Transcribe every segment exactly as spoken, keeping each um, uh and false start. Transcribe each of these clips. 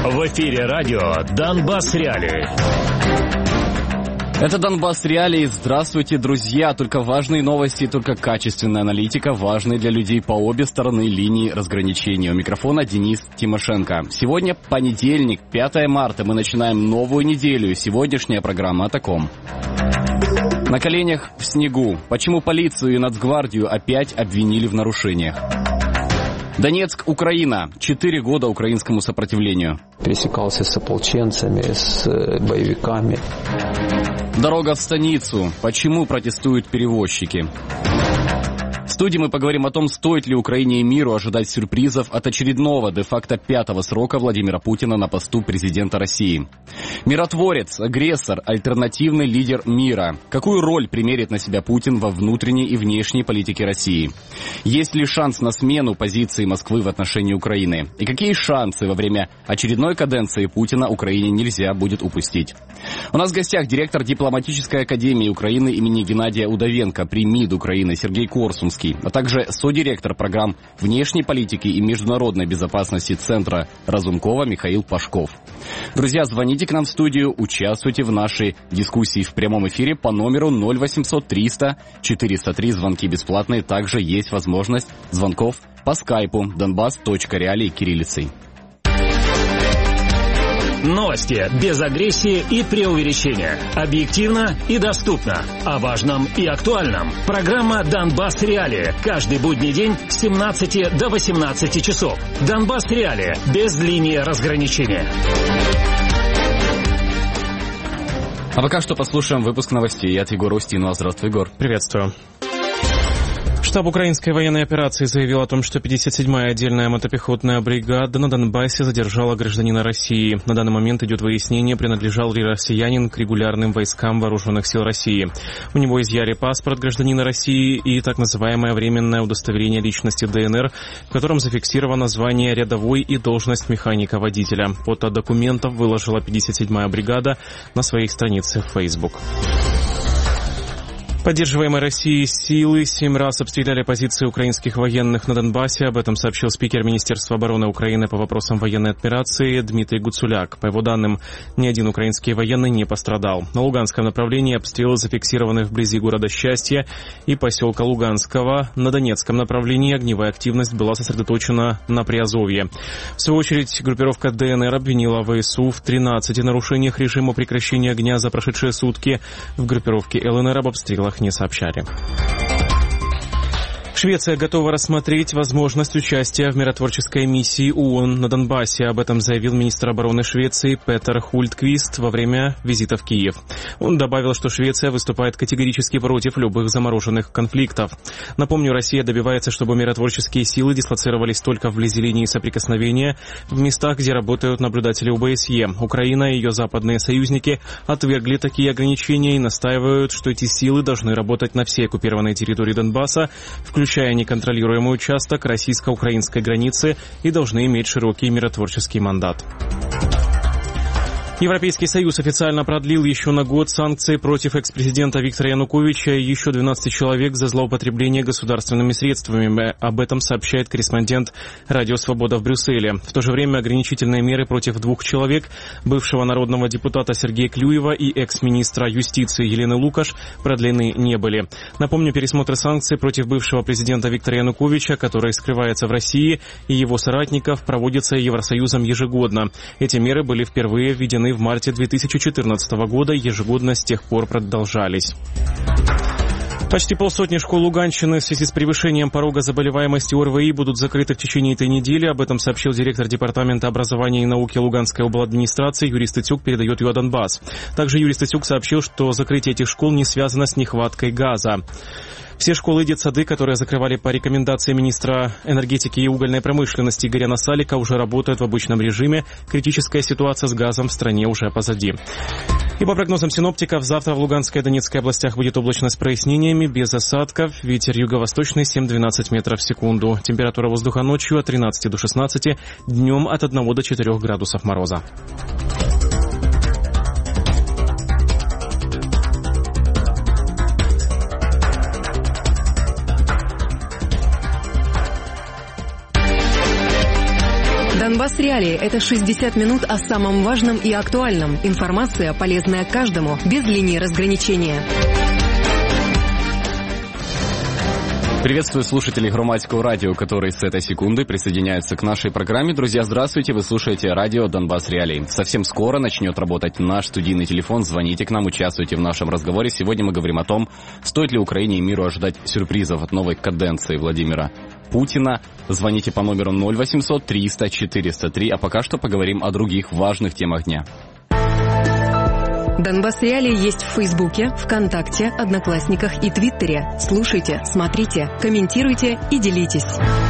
В эфире радио «Донбасс Реалии». Это «Донбасс Реалии». Здравствуйте, друзья. Только важные новости, только качественная аналитика, важные для людей по обе стороны линии разграничения. У микрофона Денис Тимошенко. Сегодня понедельник, пятое марта. Мы начинаем новую неделю. Сегодняшняя программа о таком. На коленях в снегу. Почему полицию и Нацгвардию опять обвинили в нарушениях? Донецк, Украина. Четыре года украинскому сопротивлению. Пересекался с ополченцами, с боевиками. Дорога в станицу. Почему протестуют перевозчики? В студии мы поговорим о том, стоит ли Украине и миру ожидать сюрпризов от очередного де-факто пятого срока Владимира Путина на посту президента России. Миротворец, агрессор, альтернативный лидер мира. Какую роль примерит на себя Путин во внутренней и внешней политике России? Есть ли шанс на смену позиции Москвы в отношении Украины? И какие шансы во время очередной каденции Путина Украине нельзя будет упустить? У нас в гостях директор дипломатической академии Украины имени Геннадия Удовенко при МИД Украины Сергей Корсунский, а также содиректор программ внешней политики и международной безопасности Центра Разумкова Михаил Пашков. Друзья, звоните к нам в студию, участвуйте в нашей дискуссии в прямом эфире по номеру ноль восемьсот триста четыреста три. Звонки бесплатные. Также есть возможность звонков по скайпу донбасс точка реалии кириллицей. Новости без агрессии и преувеличения. Объективно и доступно. О важном и актуальном. Программа «Донбасс Реалии». Каждый будний день с семнадцати до восемнадцати часов. «Донбасс Реалии» без линии разграничения. А пока что послушаем выпуск новостей от Егора Устинова. Здравствуй, Егор. Приветствую. Штаб украинской военной операции заявил о том, что пятьдесят седьмая отдельная мотопехотная бригада на Донбассе задержала гражданина России. На данный момент идет выяснение, принадлежал ли россиянин к регулярным войскам вооруженных сил России. У него изъяли паспорт гражданина России и так называемое временное удостоверение личности ДНР, в котором зафиксировано звание рядовой и должность механика-водителя. Фото документов выложила пятьдесят седьмая бригада на своей странице в Facebook. Поддерживаемые Россией силы семь раз обстреляли позиции украинских военных на Донбассе. Об этом сообщил спикер Министерства обороны Украины по вопросам военной операции Дмитрий Гуцуляк. По его данным, ни один украинский военный не пострадал. На Луганском направлении обстрелы зафиксированы вблизи города Счастье и поселка Луганского. На Донецком направлении огневая активность была сосредоточена на Приазовье. В свою очередь, группировка ДНР обвинила ВСУ в тринадцати нарушениях режима прекращения огня за прошедшие сутки. В группировке ЛНР об обстрелах не сообщали. Швеция готова рассмотреть возможность участия в миротворческой миссии ООН на Донбассе. Об этом заявил министр обороны Швеции Петер Хультквист во время визита в Киев. Он добавил, что Швеция выступает категорически против любых замороженных конфликтов. Напомню, Россия добивается, чтобы миротворческие силы дислоцировались только вблизи линии соприкосновения, в местах, где работают наблюдатели ОБСЕ. Украина и ее западные союзники отвергли такие ограничения и настаивают, что эти силы должны работать на всей оккупированной территории Донбасса, включая включая неконтролируемый участок российско-украинской границы, и должны иметь широкий миротворческий мандат. Европейский Союз официально продлил еще на год санкции против экс-президента Виктора Януковича и еще двенадцати человек за злоупотребление государственными средствами. Об этом сообщает корреспондент «Радио Свобода» в Брюсселе. В то же время ограничительные меры против двух человек, бывшего народного депутата Сергея Клюева и экс-министра юстиции Елены Лукаш, продлены не были. Напомню, пересмотр санкций против бывшего президента Виктора Януковича, который скрывается в России, и его соратников проводится Евросоюзом ежегодно. Эти меры были впервые введены в марте две тысячи четырнадцатого года, ежегодно с тех пор продолжались. Почти полсотни школ Луганщины в связи с превышением порога заболеваемости ОРВИ будут закрыты в течение этой недели. Об этом сообщил директор Департамента образования и науки Луганской обладминистрации Юрий Статюк, передает ее Донбасс. Также Юрий Статюк сообщил, что закрытие этих школ не связано с нехваткой газа. Все школы и детсады, которые закрывали по рекомендации министра энергетики и угольной промышленности Игоря Насалика, уже работают в обычном режиме. Критическая ситуация с газом в стране уже позади. И по прогнозам синоптиков, завтра в Луганской и Донецкой областях будет облачно с прояснениями, без осадков. Ветер юго-восточный семь-двенадцать метров в секунду. Температура воздуха ночью от тринадцати до шестнадцати, днем от одного до четырёх градусов мороза. Донбасс Реалии – это шестьдесят минут о самом важном и актуальном. Информация, полезная каждому, без линии разграничения. Приветствую слушателей Громадского радио, которые с этой секунды присоединяются к нашей программе. Друзья, здравствуйте, вы слушаете радио Донбасс Реалии. Совсем скоро начнет работать наш студийный телефон. Звоните к нам, участвуйте в нашем разговоре. Сегодня мы говорим о том, стоит ли Украине и миру ожидать сюрпризов от новой каденции Владимира Путина. Звоните по номеру ноль восемьсот триста четыреста три, а пока что поговорим о других важных темах дня. Донбасс Реалии есть в Фейсбуке, ВКонтакте, Одноклассниках и Твиттере. Слушайте, смотрите, комментируйте и делитесь.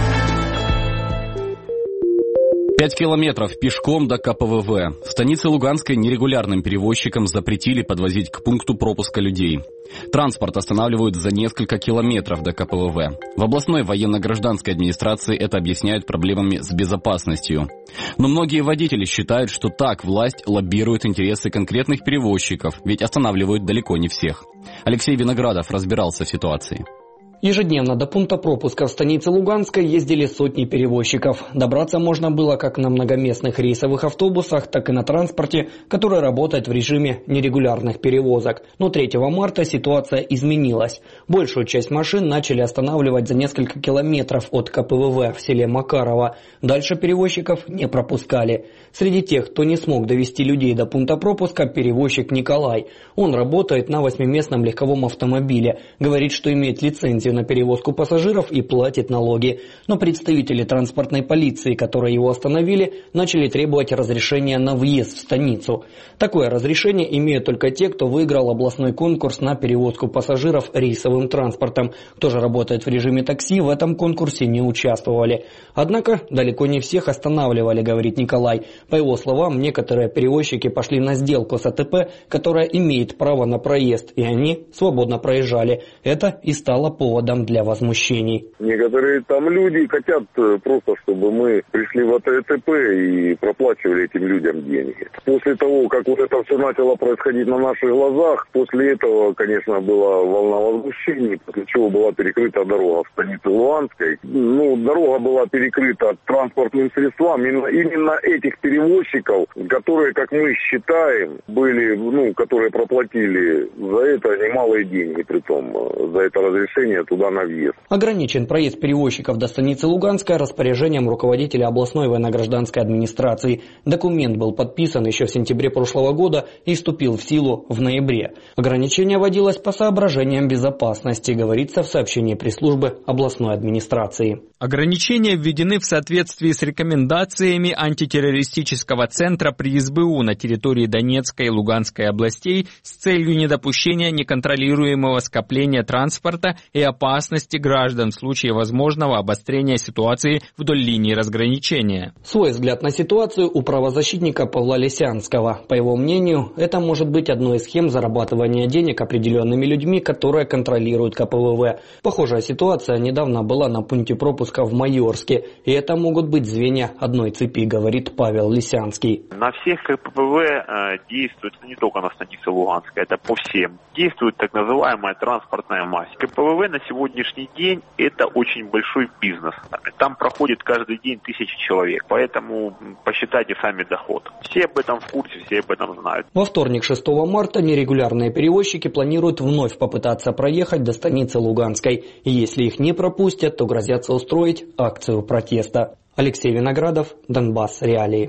Пять километров пешком до ка пэ вэ вэ. В станице Луганской нерегулярным перевозчикам запретили подвозить к пункту пропуска людей. Транспорт останавливают за несколько километров до ка пэ вэ вэ. В областной военно-гражданской администрации это объясняют проблемами с безопасностью. Но многие водители считают, что так власть лоббирует интересы конкретных перевозчиков, ведь останавливают далеко не всех. Алексей Виноградов разбирался в ситуации. Ежедневно до пункта пропуска в станице Луганской ездили сотни перевозчиков. Добраться можно было как на многоместных рейсовых автобусах, так и на транспорте, который работает в режиме нерегулярных перевозок. Но третьего марта ситуация изменилась. Большую часть машин начали останавливать за несколько километров от ка пэ вэ вэ в селе Макарово. Дальше перевозчиков не пропускали. Среди тех, кто не смог довести людей до пункта пропуска, перевозчик Николай. Он работает на восьмиместном легковом автомобиле. Говорит, что имеет лицензию на перевозку пассажиров и платит налоги. Но представители транспортной полиции, которые его остановили, начали требовать разрешения на въезд в станицу. Такое разрешение имеют только те, кто выиграл областной конкурс на перевозку пассажиров рейсовым транспортом. Кто же работает в режиме такси, в этом конкурсе не участвовали. Однако далеко не всех останавливали, говорит Николай. По его словам, некоторые перевозчики пошли на сделку с а тэ пэ, которая имеет право на проезд, и они свободно проезжали. Это и стало поводом для возмущений. Некоторые там люди хотят просто, чтобы мы пришли в а тэ пэ и проплачивали этим людям деньги. После того, как вот это все начало происходить на наших глазах, после этого, конечно, была волна возмущений, после чего была перекрыта дорога в станице Луганской. Ну, дорога была перекрыта транспортным средствам именно, именно этих перевозчиков, которые, как мы считаем, были, ну, которые проплатили за это немалые деньги, притом за это разрешение туда на въезд. Ограничен проезд перевозчиков до станицы Луганская распоряжением руководителя областной военно-гражданской администрации. Документ был подписан еще в сентябре прошлого года и вступил в силу в ноябре. Ограничение вводилось по соображениям безопасности, говорится в сообщении пресс-службы областной администрации. Ограничения введены в соответствии с рекомендациями антитеррористического центра при эс бэ у на территории Донецкой и Луганской областей с целью недопущения неконтролируемого скопления транспорта и опасности граждан в случае возможного обострения ситуации вдоль линии разграничения. Свой взгляд на ситуацию у правозащитника Павла Лисянского. По его мнению, это может быть одной из схем зарабатывания денег определенными людьми, которые контролируют ка пэ вэ вэ. Похожая ситуация недавно была на пункте пропуска в Майорске, и это могут быть звенья одной цепи, говорит Павел Лисянский. На всех ка пэ вэ э, действует, не только на станице Луганской, это по всем, действует так называемая транспортная масса. ка пэ вэ вэ на сегодняшний день это очень большой бизнес. Там проходит каждый день тысячи человек, поэтому посчитайте сами доход. Все об этом в курсе, все об этом знают. Во вторник, шестого марта, нерегулярные перевозчики планируют вновь попытаться проехать до станицы Луганской. И если их не пропустят, то грозятся устроить акцию протеста. Алексей Виноградов, Донбасс Реалии.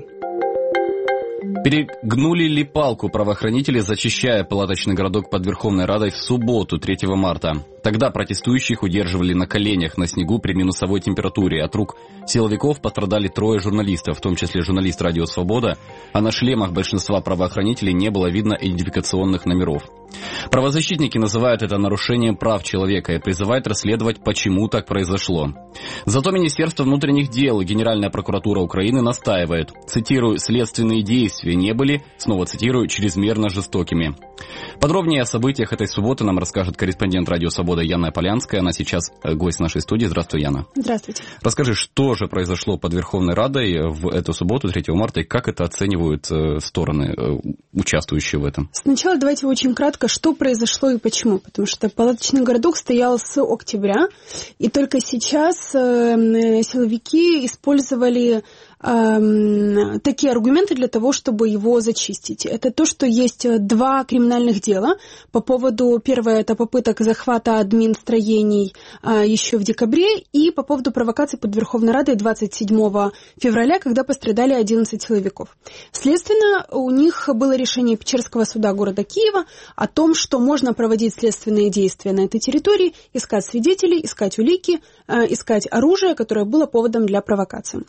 Перегнули ли палку правоохранители, зачищая палаточный городок под Верховной Радой в субботу, третьего марта? Тогда протестующих удерживали на коленях на снегу при минусовой температуре. От рук силовиков пострадали трое журналистов, в том числе журналист «Радио Свобода», а на шлемах большинства правоохранителей не было видно идентификационных номеров. Правозащитники называют это нарушением прав человека и призывают расследовать, почему так произошло. Зато Министерство внутренних дел и Генеральная прокуратура Украины настаивает, цитирую, «следственные действия не были», снова цитирую, «чрезмерно жестокими». Подробнее о событиях этой субботы нам расскажет корреспондент «Радио Свобода» Яна Полянская. Она сейчас гость нашей студии. Здравствуй, Яна. Здравствуйте. Расскажи, что же произошло под Верховной Радой в эту субботу, третьего марта, и как это оценивают стороны, участвующие в этом? Сначала давайте очень кратко, что произошло и почему. Потому что палаточный городок стоял с октября, и только сейчас силовики использовали э, такие аргументы для того, чтобы его зачистить. Это то, что есть два криминальных дела по поводу, первое, это попыток захвата админстроений э, еще в декабре, и по поводу провокации под Верховной Радой двадцать седьмого февраля, когда пострадали одиннадцать силовиков. Следственно, у них было решение Печерского суда города Киева о том, что можно проводить следственные действия на этой территории, искать свидетелей, искать улики, искать оружие, которое было поводом для провокации.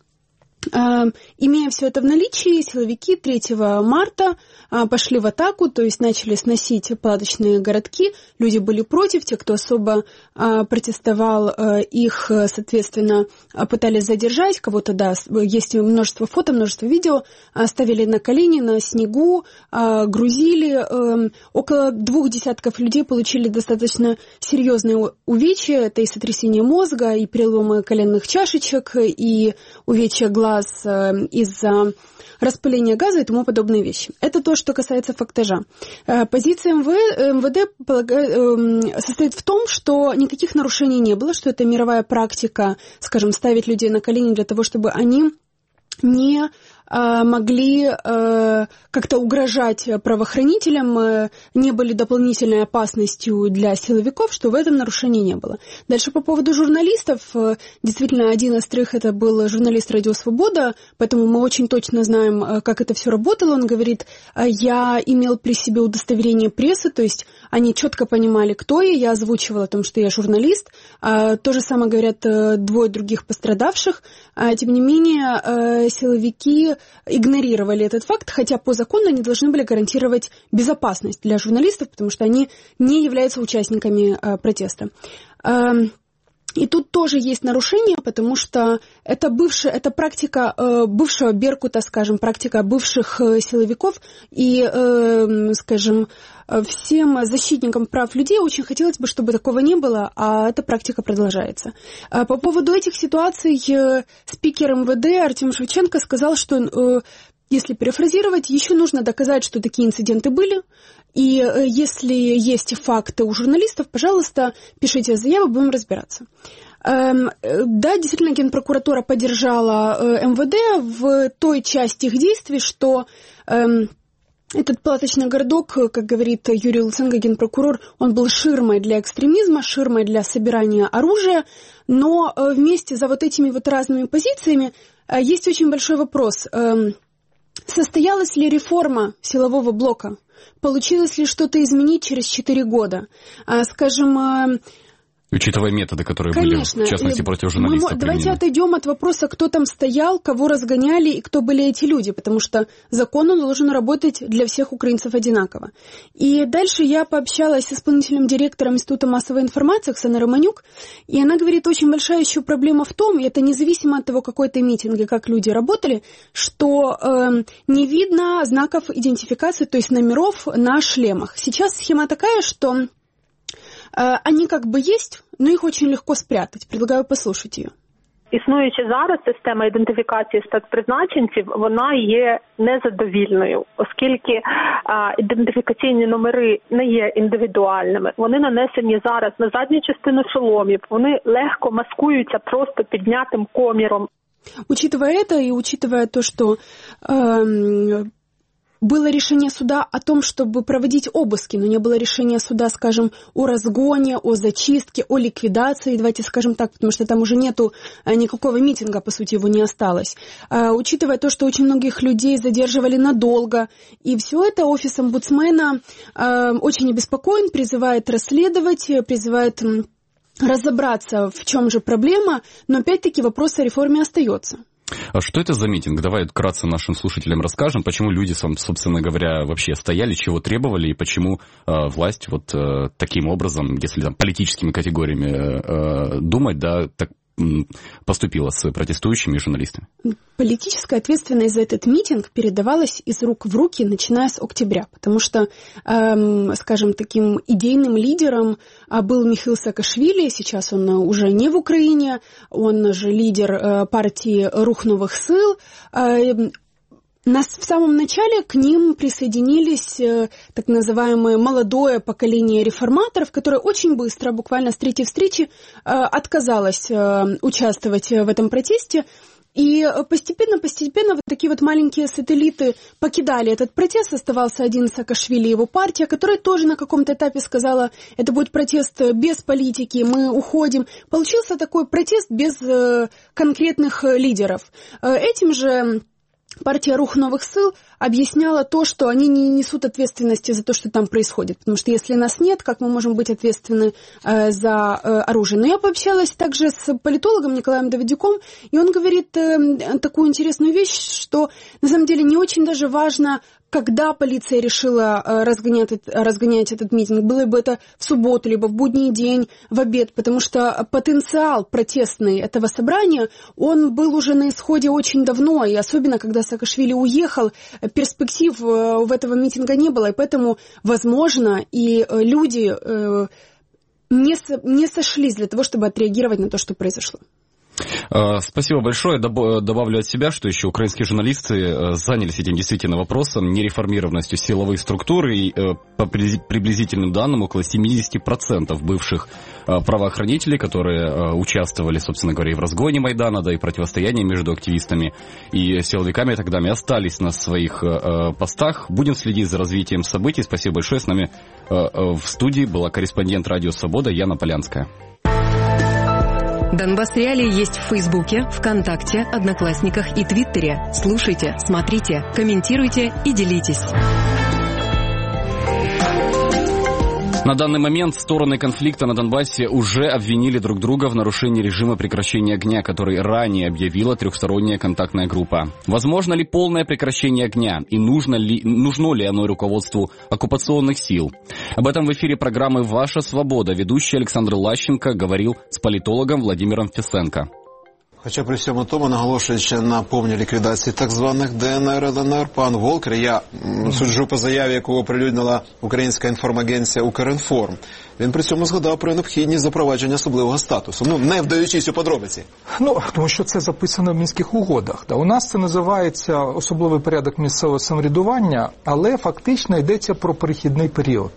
Имея все это в наличии, силовики третьего марта пошли в атаку, то есть начали сносить палаточные городки. Люди были против, те, кто особо протестовал, их, соответственно, пытались задержать. Кого-то, да, есть множество фото, множество видео. Ставили на колени, на снегу, грузили. Около двух десятков людей получили достаточно серьезные увечья. Это и сотрясение мозга, и переломы коленных чашечек, и увечья глаз из-за распыления газа и тому подобные вещи. Это то, что касается фактажа. Позиция МВД состоит в том, что никаких нарушений не было, что это мировая практика, скажем, ставить людей на колени для того, чтобы они не могли как-то угрожать правоохранителям, не были дополнительной опасностью для силовиков, что в этом нарушений не было. Дальше по поводу журналистов. Действительно, один из трех это был журналист «Радио Свобода», поэтому мы очень точно знаем, как это все работало. Он говорит, я имел при себе удостоверение прессы, то есть они четко понимали, кто я, я озвучивала о том, что я журналист. То же самое говорят двое других пострадавших. Тем не менее, силовики игнорировали этот факт, хотя по закону они должны были гарантировать безопасность для журналистов, потому что они не являются участниками э, протеста. Э, и тут тоже есть нарушение, потому что это, бывшая, это практика э, бывшего Беркута, скажем, практика бывших э, силовиков, и, э, скажем, всем защитникам прав людей очень хотелось бы, чтобы такого не было, а эта практика продолжается. По поводу этих ситуаций спикер МВД Артем Шевченко сказал, что, если перефразировать, еще нужно доказать, что такие инциденты были, и если есть факты у журналистов, пожалуйста, пишите заяву, будем разбираться. Да, действительно, Генпрокуратура поддержала МВД в той части их действий, что этот палаточный городок, как говорит Юрий Луценко, генпрокурор, он был ширмой для экстремизма, ширмой для собирания оружия, но вместе за вот этими вот разными позициями есть очень большой вопрос. Состоялась ли реформа силового блока? Получилось ли что-то изменить через четыре года? Скажем, учитывая методы, которые Конечно. были, в частности, против журналистов. Мы, давайте отойдем от вопроса, кто там стоял, кого разгоняли и кто были эти люди, потому что закон он должен работать для всех украинцев одинаково. И дальше я пообщалась с исполнительным директором Института массовой информации Оксаной Романюк, и она говорит, очень большая еще проблема в том, и это независимо от того, какой это митинг и как люди работали, что э, не видно знаков идентификации, то есть номеров на шлемах. Сейчас схема такая, что они как бы есть, но їх очень легко спрятать. Предлагаю послушать її. Існуюча зараз система ідентифікації спецпризначенців, вона є незадовільною, оскільки а, ідентифікаційні номери не є індивідуальними. Вони нанесені зараз на задню частину шоломів, вони легко маскуються просто піднятим коміром. Учитывая это и учитывая то, что э, было решение суда о том, чтобы проводить обыски, но не было решения суда, скажем, о разгоне, о зачистке, о ликвидации, давайте скажем так, потому что там уже нету никакого митинга, по сути, его не осталось. А, учитывая то, что очень многих людей задерживали надолго, и все это офис омбудсмена а, очень обеспокоен, призывает расследовать, призывает разобраться, в чем же проблема, но опять-таки вопрос о реформе остается. А что это за митинг? Давай вкратце нашим слушателям расскажем, почему люди, собственно говоря, вообще стояли, чего требовали, и почему э, власть вот э, таким образом, если там политическими категориями э, думать, да, так поступила с протестующими и журналистами? Политическая ответственность за этот митинг передавалась из рук в руки, начиная с октября, потому что, эм, скажем, таким идейным лидером был Михаил Саакашвили, сейчас он уже не в Украине, он же лидер э, партии «Рух новых сил». Э, Нас в самом начале к ним присоединились э, так называемое молодое поколение реформаторов, которое очень быстро, буквально с третьей встречи, э, отказалось э, участвовать в этом протесте. И постепенно-постепенно вот такие вот маленькие сателлиты покидали этот протест. Оставался один Саакашвили, его партия, которая тоже на каком-то этапе сказала, это будет протест без политики, мы уходим. Получился такой протест без конкретных лидеров. Этим же партия «Рух новых сил» объясняла то, что они не несут ответственности за то, что там происходит. Потому что если нас нет, как мы можем быть ответственны э, за э, оружие? Но я пообщалась также с политологом Николаем Давыдюком, и он говорит э, такую интересную вещь, что на самом деле не очень даже важно, когда полиция решила э, разгонять, разгонять этот митинг. Было бы это в субботу, либо в будний день, в обед, потому что потенциал протестный этого собрания, он был уже на исходе очень давно, и особенно, когда Саакашвили уехал, перспектив в этого митинга не было, и поэтому, возможно, и люди э, не, со, не сошлись для того, чтобы отреагировать на то, что произошло. Спасибо большое. Добавлю от себя, что еще украинские журналисты занялись этим действительно вопросом нереформированностью силовых структур, и по приблизительным данным около семьдесят процентов бывших правоохранителей, которые участвовали, собственно говоря, и в разгоне Майдана, да и противостоянии между активистами и силовиками, тогда остались на своих постах. Будем следить за развитием событий. Спасибо большое. С нами в студии была корреспондент Радио Свобода Яна Полянская. Донбасс Реалии есть в Фейсбуке, ВКонтакте, Одноклассниках и Твиттере. Слушайте, смотрите, комментируйте и делитесь. На данный момент стороны конфликта на Донбассе уже обвинили друг друга в нарушении режима прекращения огня, который ранее объявила трехсторонняя контактная группа. Возможно ли полное прекращение огня и нужно ли, нужно ли оно руководству оккупационных сил? Об этом в эфире программы «Ваша свобода» ведущий Александр Лащенко говорил с политологом Владимиром Фесенко. Хоча при всьому тому, наголошуючи на повній ліквідації так званих ДНР, ЛНР, пан Волкер, я суджу по заяві, яку оприлюднила українська інформагенція «Укрінформ», він при цьому згадав про необхідність запровадження особливого статусу, ну, не вдаючись у подробиці. Ну, тому що це записано в Мінських угодах. Да. У нас це називається особливий порядок місцевого самоврядування, але фактично йдеться про перехідний період.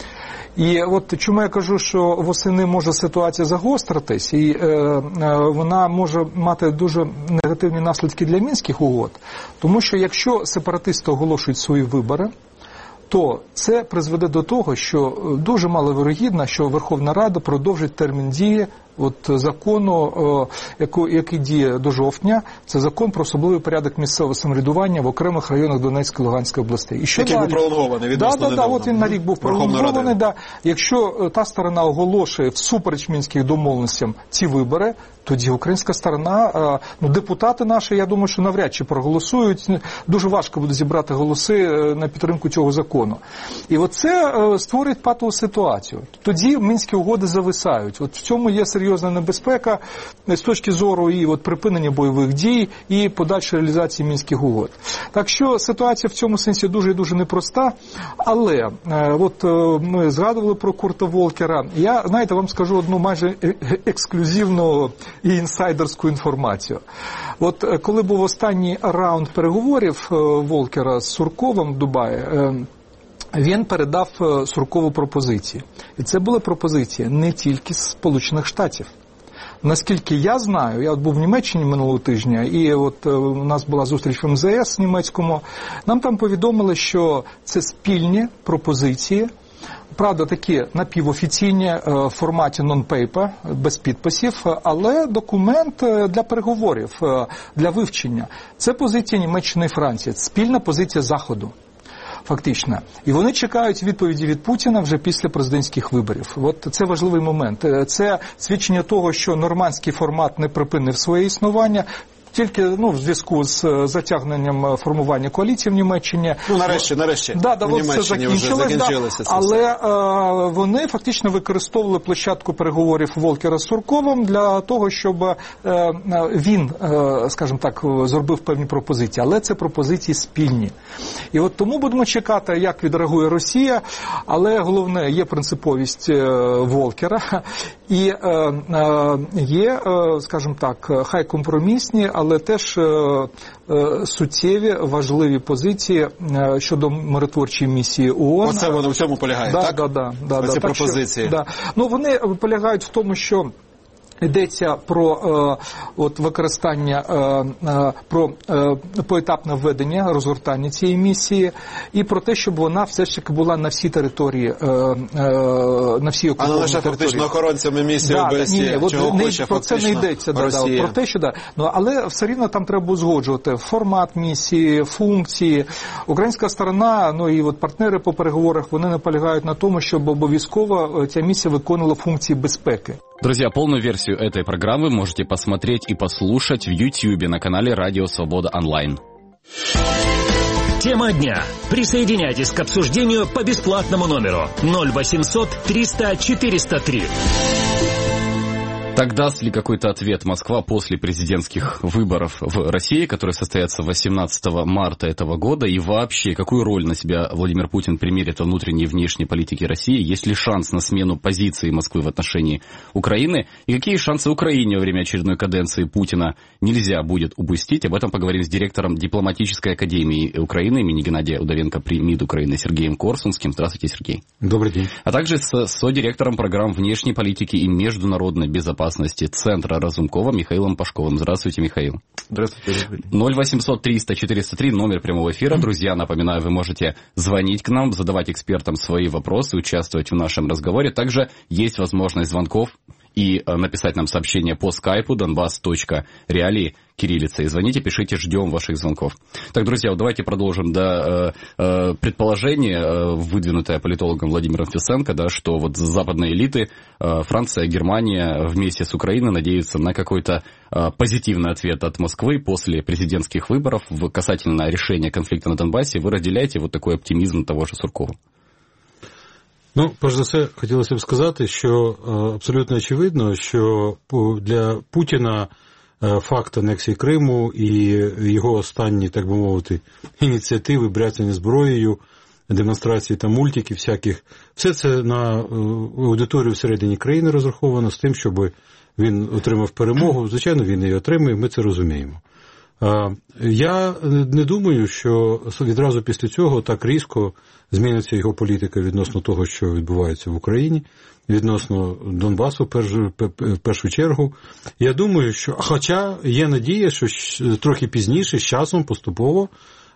І от чому я кажу, що восени може ситуація загостритись, і е, е, вона може мати дуже негативні наслідки для Мінських угод, тому що якщо сепаратисти оголошують свої вибори, то це призведе до того, що дуже маловірогідно, що Верховна Рада продовжить термін дії от закону, який діє до жовтня, це закон про особливий порядок місцевого самоврядування в окремих районах Донецької і Луганської областей. І що який був пролонгований відносно недавно. Так, да, да, от він на рік був пролонгований. Да. Якщо та сторона оголошує всупереч мінських домовленостям ці вибори, тоді українська сторона, ну, депутати наші, я думаю, що навряд чи проголосують. Дуже важко буде зібрати голоси на підтримку цього закону. І от це створить патову ситуацію. Тоді мінські угоди зависають. От в цьому є серйозна небезпека з точки зору і от припинення бойових дій, і подальшої реалізації мінських угод. Так що ситуація в цьому сенсі дуже і дуже непроста. Але от ми згадували про Курта Волкера. Я, знаєте, вам скажу одну майже ексклюзивну і інсайдерську інформацію. От коли був останній раунд переговорів Волкера з Сурковим в Дубаї, він передав Суркову пропозиції. І це була пропозиція не тільки з Сполучених Штатів. Наскільки я знаю, я от був в Німеччині минулого тижня, і от у нас була зустріч в ем зе ес німецькому, нам там повідомили, що це спільні пропозиції, правда, такі напівофіційні в форматі non-paper, без підписів, але документ для переговорів, для вивчення. Це позиція Німеччини і Франції, спільна позиція Заходу. Фактично. І вони чекають відповіді від Путіна вже після президентських виборів. От це важливий момент. Це свідчення того, що нормандський формат не припинив своє існування. Тільки, ну, в зв'язку з затягненням формування коаліції в Німеччині. Ну, нарешті, нарешті. Да, да, в Німеччині вже закінчилося це. Але е, вони фактично використовували площадку переговорів Волкера з Сурковим для того, щоб е, він, е, скажімо так, зробив певні пропозиції. Але це пропозиції спільні. І от тому будемо чекати, як відреагує Росія. Але головне, є принциповість е, Волкера. І е, е, є, е, скажімо так, хай компромісні, але теж е, е, суттєві, важливі позиції е, щодо миротворчої місії ООН. Оце воно в цьому полягає, да, так? Да, да, да, оці да, пропозиції. Так, що, да. Ну, вони полягають в тому, що Йдеться про е, от використання, е, е, про е, поетапне введення, розгортання цієї місії і про те, щоб вона все ж таки була на всій території, е, е, на всій окупованій території. А не лише фактично охоронцями місії да, ОБСЄ, ні, ні, чого не, хоче про це не йдеться, да, да, про те, що да. Ну, але все рівно там треба узгоджувати формат місії, функції. Українська сторона, ну і от партнери по переговорах, вони наполягають на тому, щоб обов'язково ця місія виконувала функції безпеки. Друзья, полную версию этой программы можете посмотреть и послушать в YouTube на канале Радио Свобода Онлайн. Тема дня. Присоединяйтесь к обсуждению по бесплатному номеру ноль восемьсот триста четыреста три. Так даст ли какой-то ответ Москва после президентских выборов в России, которые состоятся восемнадцатого марта этого года? И вообще, какую роль на себя Владимир Путин примерит во внутренней и внешней политике России? Есть ли шанс на смену позиции Москвы в отношении Украины? И какие шансы Украине во время очередной каденции Путина нельзя будет упустить? Об этом поговорим с директором Дипломатической академии Украины имени Геннадия Удовенко при МИД Украины Сергеем Корсунским. Здравствуйте, Сергей. Добрый день. А также с содиректором программ внешней политики и международной безопасности Центра Разумкова Михаилом Пашковым. Здравствуйте, Михаил. Здравствуйте. ноль восемьсот триста четыреста три, номер прямого эфира. Друзья, напоминаю, вы можете звонить к нам, задавать экспертам свои вопросы, участвовать в нашем разговоре. Также есть возможность звонков и написать нам сообщение по скайпу donbass.реалии кириллицей. Звоните, пишите, ждем ваших звонков. Так, друзья, вот давайте продолжим да, э, предположение, э, выдвинутое политологом Владимиром Фисенко, да, что вот западные элиты, э, Франция, Германия вместе с Украиной надеются на какой-то э, позитивный ответ от Москвы после президентских выборов в касательно решения конфликта на Донбассе. Вы разделяете вот такой оптимизм того же Суркова? Ну, перш за все, хотілося б сказати, що абсолютно очевидно, що для Путіна факт анексії Криму і його останні, так би мовити, ініціативи, бряцання зброєю, демонстрації та мультиків всяких, все це на аудиторію всередині країни розраховано з тим, щоб він отримав перемогу. Звичайно, він її отримає, ми це розуміємо. Я не думаю, що відразу після цього так різко зміниться його політика відносно того, що відбувається в Україні, відносно Донбасу в першу чергу. Я думаю, що, хоча є надія, що трохи пізніше, з часом, поступово,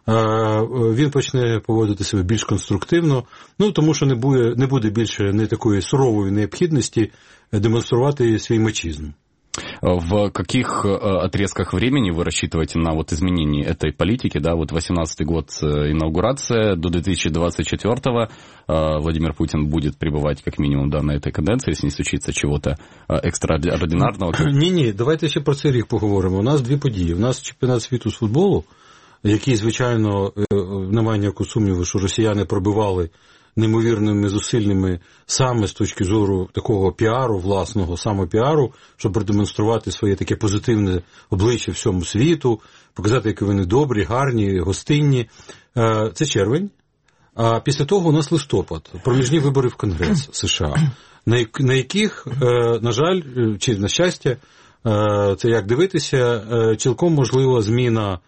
він почне поводити себе більш конструктивно, ну, тому що не буде, не буде більше не такої сурової необхідності демонструвати свій мачизм. В каких отрезках времени вы рассчитываете на вот изменение этой политики? Да, вот восемнадцатый год инаугурация, до две тысячи двадцать четвёртого Владимир Путин будет пребывать как минимум да, на этой каденции, если не случится чего-то екстраординарного. Ні-ні, давайте ще про цей рік поговоримо. У нас дві події. У нас чемпіонат світу з футболу, який, звичайно, немає ніякого сумніву, що росіяни пробивали неймовірними зусиллями саме з точки зору такого піару, власного самопіару, щоб продемонструвати своє таке позитивне обличчя всьому світу, показати, які вони добрі, гарні, гостинні. Це червень. А після того у нас листопад, проміжні вибори в Конгрес США, на яких, на жаль, чи на щастя, це як дивитися, цілком можлива зміна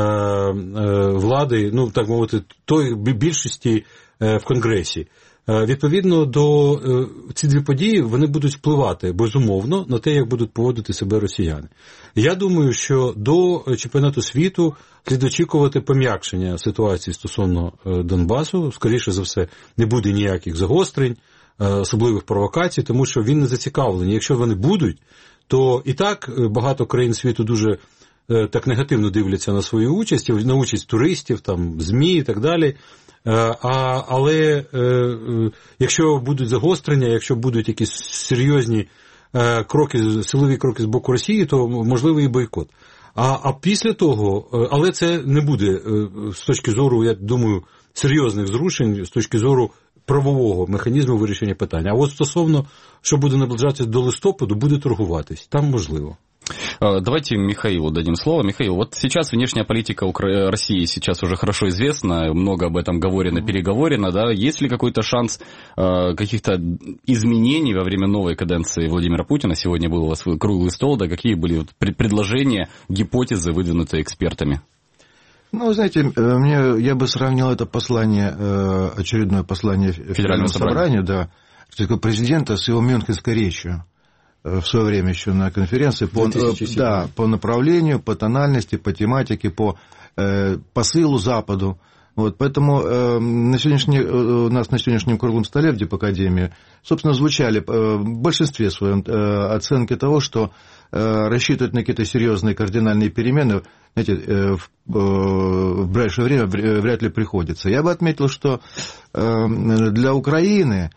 влади, ну, так мовити, той більшості в Конгресі. Відповідно до ці дві події, вони будуть впливати, безумовно, на те, як будуть поводити себе росіяни. Я думаю, що до чемпіонату світу слід очікувати пом'якшення ситуації стосовно Донбасу. Скоріше за все, не буде ніяких загострень, особливих провокацій, тому що він не зацікавлений. Якщо вони будуть, то і так багато країн світу дуже так негативно дивляться на свою участь, на участь туристів, там, ЗМІ і так далі. А, але е, якщо будуть загострення, якщо будуть якісь серйозні е, кроки, силові кроки з боку Росії, то можливий і бойкот. А, а після того, е, але це не буде е, з точки зору, я думаю, серйозних зрушень, з точки зору правового механізму вирішення питання. А от стосовно, що буде наближатися до листопаду, буде торгуватись. Там можливо. Давайте Михаилу дадим слово. Михаил, вот сейчас внешняя политика Укра... России сейчас уже хорошо известна, много об этом говорено, переговорено, да? Есть ли какой-то шанс э, каких-то изменений во время новой каденции Владимира Путина? Сегодня был у вас круглый стол, да? Какие были предложения, гипотезы, выдвинутые экспертами? Ну, знаете, мне, я бы сравнил это послание, очередное послание Федеральному собранию, да, президента с его мюнхенской речью. в свое время еще на конференции по, да, по направлению, по тональности, по тематике, по э, посылу Западу. Вот, поэтому э, на сегодняшний, э, у нас на сегодняшнем круглом столе в Дипакадемии, собственно, звучали э, в большинстве своем э, оценки того, что э, рассчитывать на какие-то серьезные кардинальные перемены, знаете, э, в, э, в ближайшее время вряд ли приходится. Я бы отметил, что э, для Украины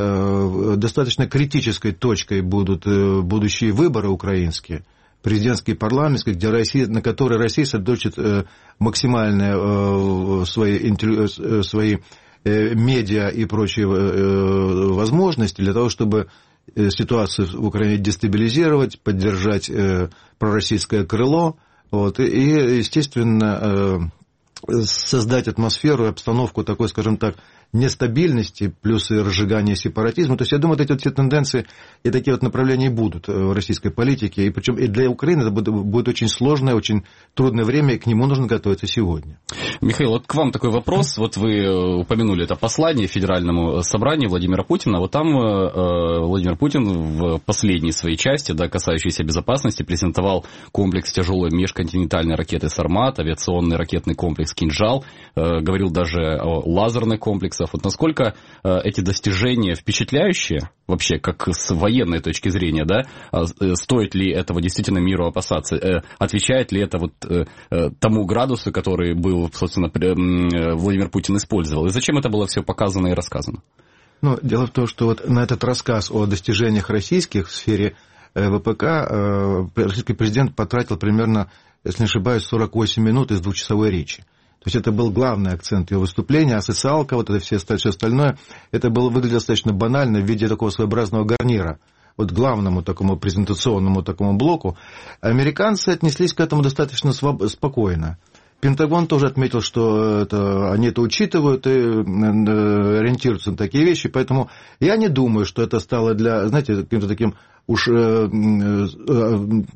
э, достаточно критической точкой будут э, будущие выборы украинские, президентские, парламентские, где Россия, на которые Россия сосредоточит э, максимальные э, свои, э, свои э, медиа и прочие э, возможности для того, чтобы э, ситуацию в Украине дестабилизировать, поддержать э, пророссийское крыло, вот, и, и, естественно, э, создать атмосферу и обстановку такой, скажем так, нестабильности, плюс и разжигание сепаратизма. То есть, я думаю, вот эти вот все тенденции и такие вот направления будут в российской политике. И причем и для Украины это будет, будет очень сложное, очень трудное время, и к нему нужно готовиться сегодня. Михаил, вот к вам такой вопрос. Вот вы упомянули это послание Федеральному собранию Владимира Путина. Вот там э, Владимир Путин в последней своей части, да, касающейся безопасности, презентовал комплекс тяжелой межконтинентальной ракеты «Сармат», авиационный ракетный комплекс «Кинжал», э, говорил даже о лазерных комплексах. Вот насколько э, эти достижения впечатляющие вообще, как с военной точки зрения, да, э, стоит ли этого действительно миру опасаться, э, отвечает ли это вот э, э, тому градусу, который был, собственно, э, Владимир Путин использовал, и зачем это было все показано и рассказано? Ну, дело в том, что вот на этот рассказ о достижениях российских в сфере э, ВПК э, российский президент потратил примерно, если не ошибаюсь, сорок восемь минут из двухчасовой речи. То есть это был главный акцент его выступления, а социалка, вот это все, все остальное, это было выглядело достаточно банально в виде такого своеобразного гарнира. Вот к главному такому презентационному такому блоку. Американцы отнеслись к этому достаточно своб... спокойно. Пентагон тоже отметил, что это, они это учитывают и ориентируются на такие вещи, поэтому я не думаю, что это стало для, знаете, каким-то таким уж э, э,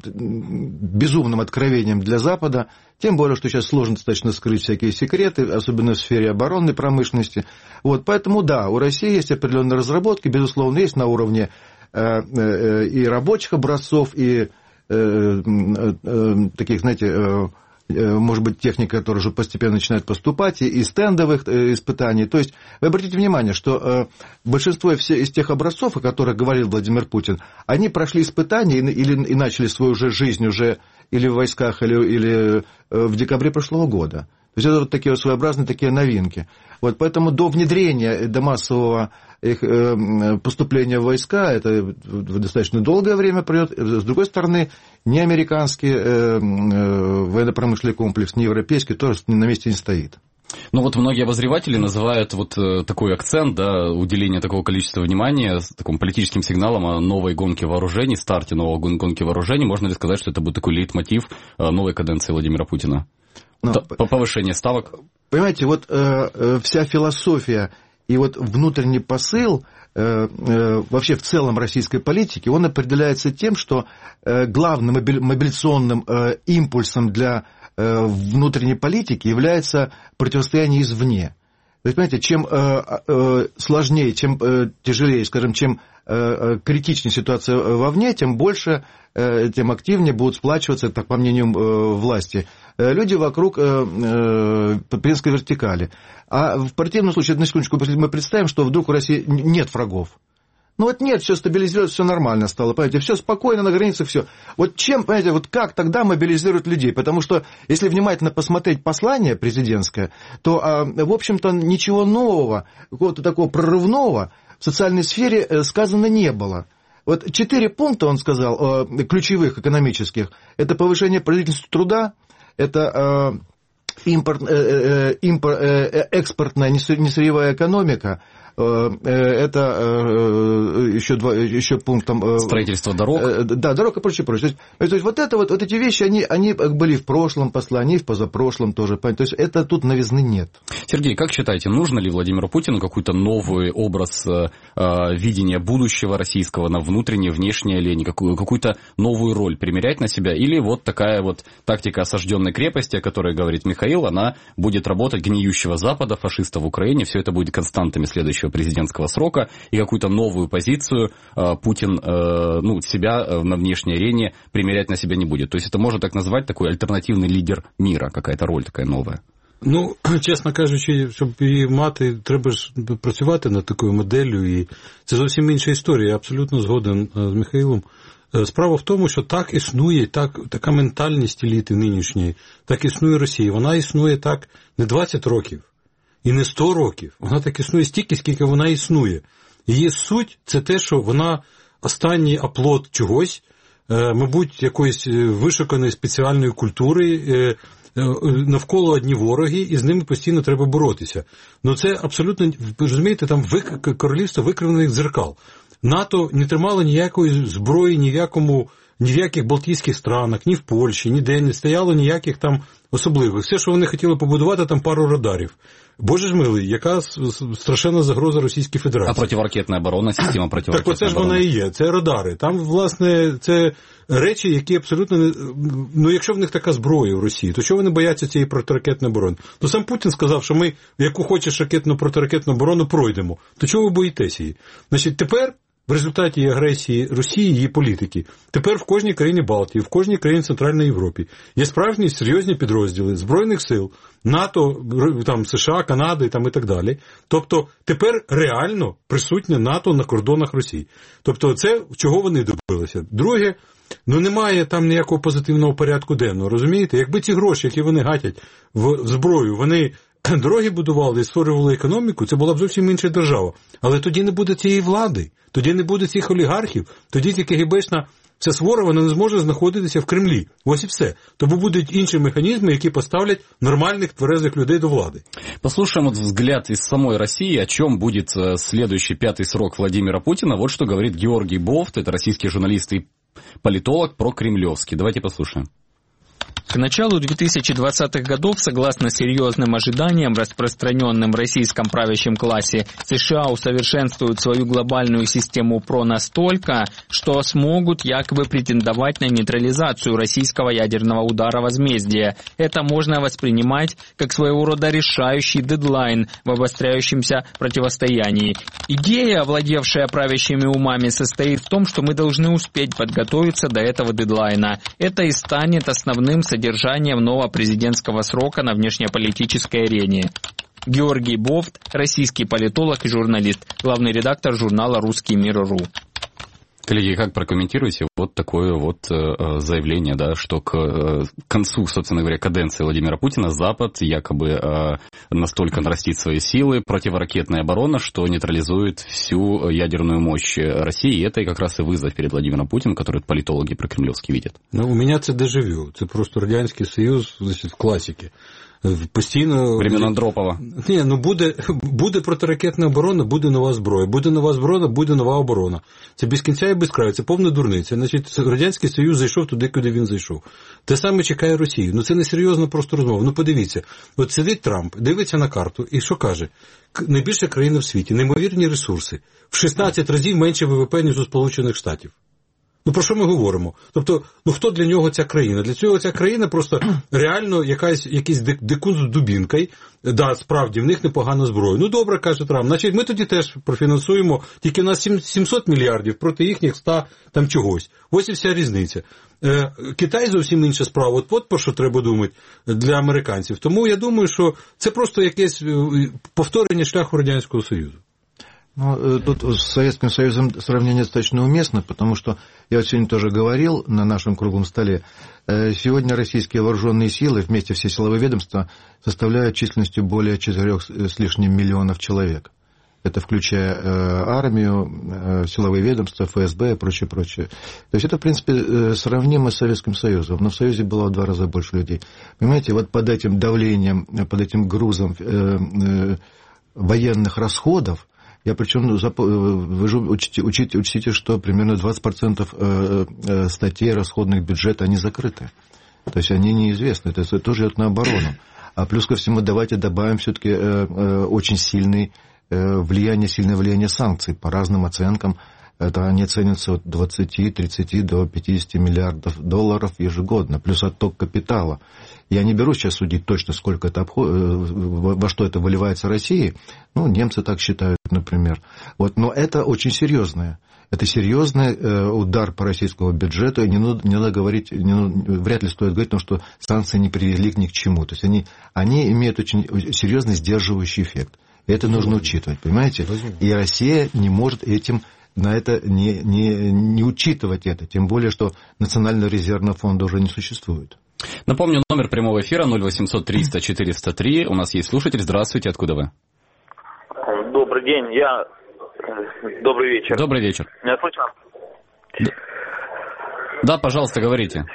безумным откровением для Запада, тем более, что сейчас сложно достаточно скрыть всякие секреты, особенно в сфере оборонной промышленности. Вот, поэтому, да, у России есть определенные разработки, безусловно, есть на уровне э, э, и рабочих образцов, и э, э, таких, знаете, э, может быть, техника, которая уже постепенно начинает поступать, и стендовых испытаний. То есть, вы обратите внимание, что большинство из тех образцов, о которых говорил Владимир Путин, они прошли испытания или, и начали свою уже жизнь уже или в войсках, или, или в декабре прошлого года. То есть, это вот такие вот своеобразные такие новинки. Вот, поэтому до внедрения, до массового их поступления в войска, это достаточно долгое время пройдет. С другой стороны, ни американский военно-промышленный комплекс, ни европейский тоже на месте не стоит. Ну вот многие обозреватели называют вот такой акцент, да, уделение такого количества внимания с таким политическим сигналом о новой гонке вооружений, старте новой гонки вооружений. Можно ли сказать, что это будет такой лейтмотив новой каденции Владимира Путина? Но, по повышению ставок? Понимаете, вот э, вся философия и вот внутренний посыл э, э, вообще в целом российской политики, он определяется тем, что э, главным мобилизационным э, импульсом для э, внутренней политики является противостояние извне. То есть, понимаете, чем э, э, сложнее, чем э, тяжелее, скажем, чем э, критичнее ситуация вовне, тем больше, э, тем активнее будут сплачиваться, так по мнению э, власти, э, люди вокруг э, э, президентской вертикали. А в противном случае, на секундочку, мы представим, что вдруг у России нет врагов. Ну вот нет, все стабилизировалось, все нормально стало, понимаете, все спокойно на границах, все. Вот чем, понимаете, вот как тогда мобилизируют людей? Потому что, если внимательно посмотреть послание президентское, то, в общем-то, ничего нового, какого-то такого прорывного в социальной сфере сказано не было. Вот четыре пункта, он сказал, ключевых экономических, это повышение производительности труда, это импорт, импорт, экспортная несырьевая экономика, это еще, два, еще пункт там... Строительство дорог. Да, дорог и прочее, прочее. То есть, то есть вот, это, вот, вот эти вещи, они, они были в прошлом послании, в позапрошлом тоже. То есть это тут новизны нет. Сергей, как считаете, нужно ли Владимиру Путину какой-то новый образ э, видения будущего российского на внутреннее, внешнее линии, какую, какую-то новую роль примерять на себя? Или вот такая вот тактика осажденной крепости, о которой говорит Михаил, она будет работать гниющего Запада, фашистов в Украине, все это будет константами следующего следующего президентского срока, и какую-то новую позицию Путин, ну, себя на внешней арене примерять на себя не будет. То есть это можно так назвать, такой альтернативный лидер мира, какая-то роль такая новая. Ну, чесно кажучи, щоб її мати, треба ж працювати над такою моделлю, і це зовсім інша історія, я абсолютно згоден з Михайлом. Справа в тому, що так існує, так, така ментальність еліти нинішньої, так існує Росія. Вона існує так не двадцять років і не сто років. Вона так існує стільки, скільки вона існує. Її суть – це те, що вона останній оплот чогось, мабуть, якоїсь вишуканої спеціальної культури, навколо одні вороги, і з ними постійно треба боротися. Ну це абсолютно, ви розумієте, там вик... королівство викривлених дзеркал. НАТО не тримало ніякої зброї ні в якому, ні в яких Балтійських странах, ні в Польщі, ніде не стояло ніяких там особливих. Все, що вони хотіли побудувати, там пару радарів. Боже ж милий, яка страшенна загроза Російській Федерації. А противоракетна оборона, система противоракетної Так оце ж вона і є, це радари. Там, власне, це речі, які абсолютно не... Ну, якщо в них така зброя в Росії, то чого вони бояться цієї протиракетної оборони? То сам Путін сказав, що ми, яку хочеш ракетну протиракетну оборону, пройдемо. То чого ви боїтеся її? Значить, тепер в результаті агресії Росії, її політики, тепер в кожній країні Балтії, в кожній країні Центральної Європі є справжні серйозні підрозділи Збройних сил, НАТО, там, США, Канади там, і так далі. Тобто тепер реально присутнє НАТО на кордонах Росії. Тобто це, чого вони добилися. Друге, ну немає там ніякого позитивного порядку денного, розумієте? Якби ці гроші, які вони гатять в зброю, вони дороги будували і створювали економіку, це була б зовсім інша держава. Але тоді не буде цієї влади, тоді не буде цих олігархів, тоді ті КГБшна вся свора, вона не зможе знаходитися в Кремлі. Ось і все. Тому будуть інші механізми, які поставлять нормальних, тверезих людей до влади. Послушаем вот взгляд из самой России, о чем будет следующий пятый срок Владимира Путина. Вот что говорит Георгий Бофт, это российский журналист и политолог, прокремлевский. Давайте послушаем. К началу две тысячи двадцатых годов, согласно серьезным ожиданиям, распространенным в российском правящем классе, США усовершенствуют свою глобальную систему ПРО настолько, что смогут якобы претендовать на нейтрализацию российского ядерного удара возмездия. Это можно воспринимать как своего рода решающий дедлайн в обостряющемся противостоянии. Идея, овладевшая правящими умами, состоит в том, что мы должны успеть подготовиться до этого дедлайна. Это и станет основным содержанием нового президентского срока на внешнеполитической арене. Георгий Бофт, российский политолог и журналист, главный редактор журнала «Русский мир.ру». Коллеги, как прокомментируете вот такое вот э, заявление, да, что к э, концу, собственно говоря, каденции Владимира Путина Запад якобы э, настолько нарастит свои силы, противоракетная оборона, что нейтрализует всю ядерную мощь России, и это как раз и вызов перед Владимиром Путиным, который политологи прокремлевские видят. Ну, у меня это дежавю, это просто Радянський Союз, значит, в класіки. Постійно... Времен Андропова. Ні, ну буде, буде протиракетна оборона, буде нова зброя. Буде нова зброя, буде нова оборона. Це без кінця і без краю, це повна дурниця. Значить, Радянський Союз зайшов туди, куди він зайшов. Те саме чекає Росію. Ну це не серйозно просто розмова. Ну подивіться, от сидить Трамп, дивиться на карту і що каже? Найбільша країна в світі, неймовірні ресурси. В шістнадцять разів менше ВВП, ніж у Сполучених Штатів. Ну, про що ми говоримо? Тобто, ну, хто для нього ця країна? Для цього ця країна просто реально якась, якийсь дикун з дубінкою. Да, справді, в них непогана зброя. Ну, добре, каже Трамп. Значить, ми тоді теж профінансуємо, тільки у нас сімсот мільярдів проти їхніх ста там чогось. Ось і вся різниця. Е, Китай зовсім інша справа. От, от про що треба думати для американців. Тому я думаю, що це просто якесь повторення шляху Радянського Союзу. Ну, тут с Советским Союзом сравнение достаточно уместно, потому что, я вот сегодня тоже говорил на нашем круглом столе, сегодня российские вооруженные силы, вместе все силовые ведомства, составляют численностью более четырех с лишним миллионов человек. Это включая армию, силовые ведомства, ФСБ и прочее, прочее. То есть это, в принципе, сравнимо с Советским Союзом, но в Союзе было в два раза больше людей. Понимаете, вот под этим давлением, под этим грузом военных расходов, я причем, вы же учите, учите, учтите, что примерно двадцать процентов статей расходных бюджета, они закрыты. То есть они неизвестны, то есть это тоже идет на оборону. А плюс ко всему давайте добавим все-таки очень сильный влияние, сильное влияние санкций. По разным оценкам это они ценятся от двадцати, тридцати до пятидесяти миллиардов долларов ежегодно, плюс отток капитала. Я не берусь сейчас судить точно, сколько это обход... во что это выливается России. Ну, немцы так считают, например. Вот. Но это очень серьезное. Это серьезный э, удар по российскому бюджету, и не надо, не надо говорить, не надо, вряд ли стоит говорить, потому что санкции не привели ни к чему. То есть они, они имеют очень серьезный сдерживающий эффект. И это нужно учитывать, понимаете? И Россия не может этим, на это не, не, не учитывать это, тем более, что Национального резервного фонда уже не существует. Напомню, номер прямого эфира ноль восемьсот триста четыреста три. У нас есть слушатель. Здравствуйте, откуда вы? Добрый день, я... Добрый вечер. Добрый вечер. Меня слышно? Да, пожалуйста, говорите.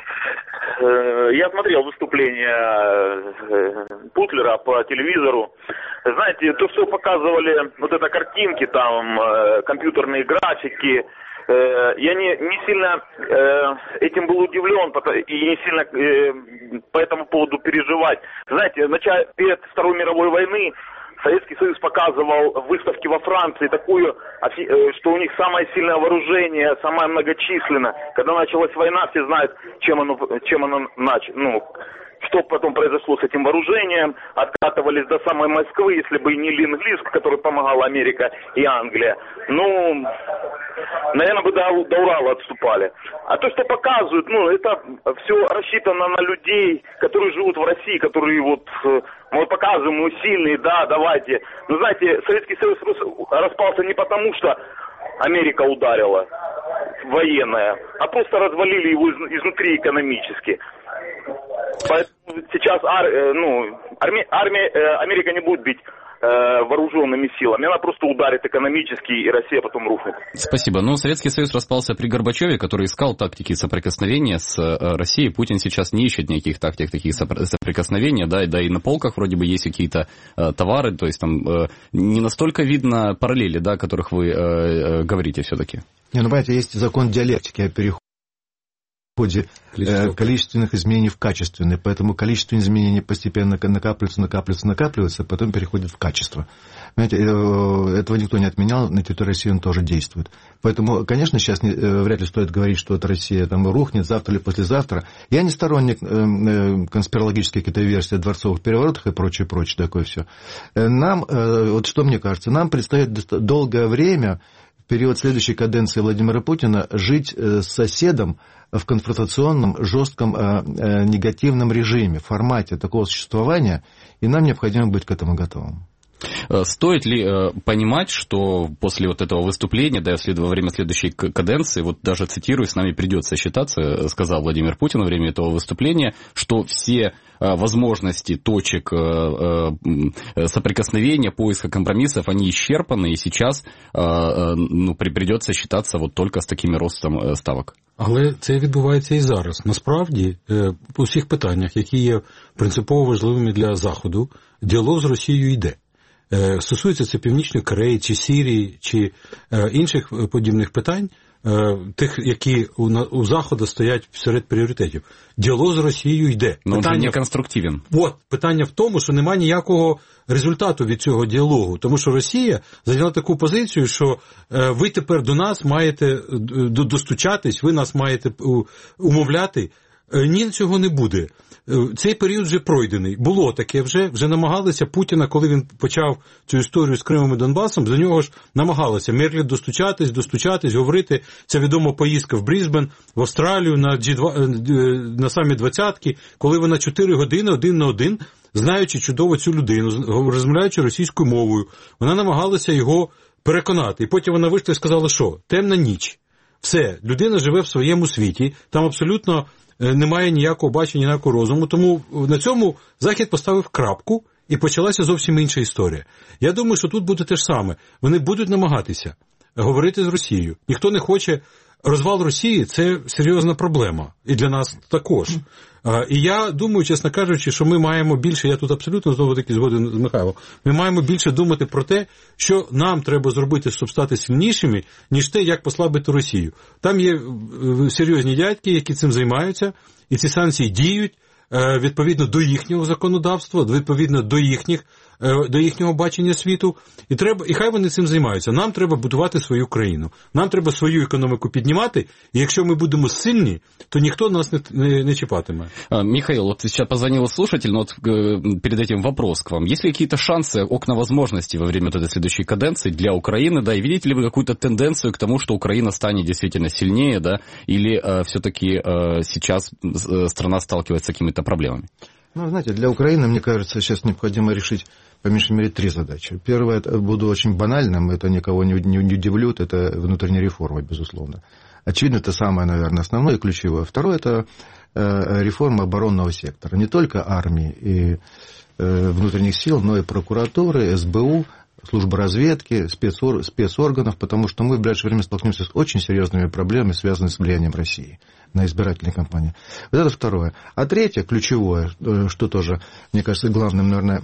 Я смотрел выступление Путлера по телевизору. Знаете, то, что показывали, вот это картинки, там, компьютерные графики, я не, не сильно этим был удивлен и не сильно по этому поводу переживать. Знаете, начало, перед Второй мировой войны Советский Союз показывал выставки во Франции такую, что у них самое сильное вооружение, самое многочисленное. Когда началась война, все знают, чем оно, чем оно начало, ну, что потом произошло с этим вооружением. Откатывались до самой Москвы, если бы не Ленд-Лиз, который помогала Америка и Англия. Ну, наверное, бы до, до Урала отступали. А то, что показывают, ну, это все рассчитано на людей, которые живут в России, которые вот, мы показываем, мы сильные, да, давайте. Но знаете, Советский Союз распался не потому, что Америка ударила военная, а просто развалили его изнутри экономически. Поэтому сейчас ар, ну, армия, армия, Америка не будет бить вооруженными силами, она просто ударит экономически, и Россия потом рухнет. Спасибо. Ну, Советский Союз распался при Горбачеве, который искал тактики соприкосновения с Россией. Путин сейчас не ищет никаких тактик таких соприкосновения, да, да и на полках вроде бы есть какие-то э, товары, то есть там э, не настолько видно параллели, да, о которых вы э, говорите все-таки. Не, ну, понимаете, есть закон диалектики о переходе. В ходе э, количественных изменений в качественные, поэтому количественные изменения постепенно накапливаются, накапливаются, накапливаются, а потом переходят в качество. Знаете, э, этого никто не отменял, на территории России он тоже действует. Поэтому, конечно, сейчас не, э, вряд ли стоит говорить, что это Россия там рухнет завтра или послезавтра. Я не сторонник э, э, конспирологических каких-то версий о дворцовых переворотах и прочее, прочее, такое все. Нам, э, вот что мне кажется, нам предстоит долгое время, в период следующей каденции Владимира Путина, жить э, с соседом в конфронтационном, жестком, э, э, негативном режиме, формате такого существования, и нам необходимо быть к этому готовым. Стоит ли э, понимать, что после вот этого выступления, да, во время следующей каденции, вот даже цитирую, с нами придется считаться, сказал Владимир Путин во время этого выступления, что все э, возможности точек э, э, соприкосновения, поиска компромиссов, они исчерпаны, и сейчас э, э, ну, придется считаться вот только с таким ростом ставок? Але це відбувається і зараз. Насправді, по всіх питаннях, які є принципово важливими для Заходу, діалог з Росією йде. Стосується це Північної Кореї, чи Сирії, чи інших подібних питань, тих, які у, у Заходу стоять серед пріоритетів. Діалог з Росією йде. Но питання, він не конструктивен. От, питання в тому, що немає ніякого результату від цього діалогу. Тому що Росія зайняла таку позицію, що е, ви тепер до нас маєте достучатись, ви нас маєте умовляти. Е, ні, цього не буде. Цей період вже пройдений. Було таке вже, вже намагалися Путіна, коли він почав цю історію з Кримом і Донбасом, до нього ж намагалися Мерлі достучатись, достучатись, говорити. Це відома поїздка в Брізбен, в Австралію на, джі два, на саміт двадцятки, коли вона чотири години один на один, знаючи чудово цю людину, розмовляючи російською мовою, вона намагалася його переконати. І потім вона вийшла і сказала, що темна ніч. Все, людина живе в своєму світі, там абсолютно немає ніякого бачення, ніякого розуму, тому на цьому Захід поставив крапку і почалася зовсім інша історія. Я думаю, що тут буде те ж саме. Вони будуть намагатися говорити з Росією. Ніхто не хоче. Розвал Росії – це серйозна проблема. І для нас також. І я думаю, чесно кажучи, що ми маємо більше, я тут абсолютно знову-таки згоден з Михайлом, ми маємо більше думати про те, що нам треба зробити, щоб стати сильнішими, ніж те, як послабити Росію. Там є серйозні дядьки, які цим займаються, і ці санкції діють відповідно до їхнього законодавства, відповідно до їхніх до їхнього бачення світу, і треба, і хай вони цим займаються. Нам треба будувати свою країну, нам треба свою економіку піднімати, і якщо ми будемо сильні, то ніхто нас не, не, не чіпатиме. Михаил, вот сейчас позвонил слушатель, но вот перед этим вопрос к вам. Есть ли какие-то шансы, окна возможностей во время вот этой следующей каденции для Украины, да, и видите ли вы какую-то тенденцию к тому, что Украина станет действительно сильнее, да, или э, все-таки э, сейчас страна сталкивается с какими-то проблемами? Ну, знаете, для Украины, мне кажется, сейчас необходимо решить по меньшей мере три задачи. Первое, буду очень банальным, это никого не, не, не удивлет, это внутренняя реформа, безусловно. Очевидно, это самое, наверное, основное и ключевое. Второе, это э, реформа оборонного сектора. Не только армии и э, внутренних сил, но и прокуратуры, эс бэ у, службы разведки, спецор, спецорганов, потому что мы в ближайшее время столкнемся с очень серьезными проблемами, связанными с влиянием России на избирательные кампании. Вот это второе. А третье, ключевое, что тоже, мне кажется, главным, наверное,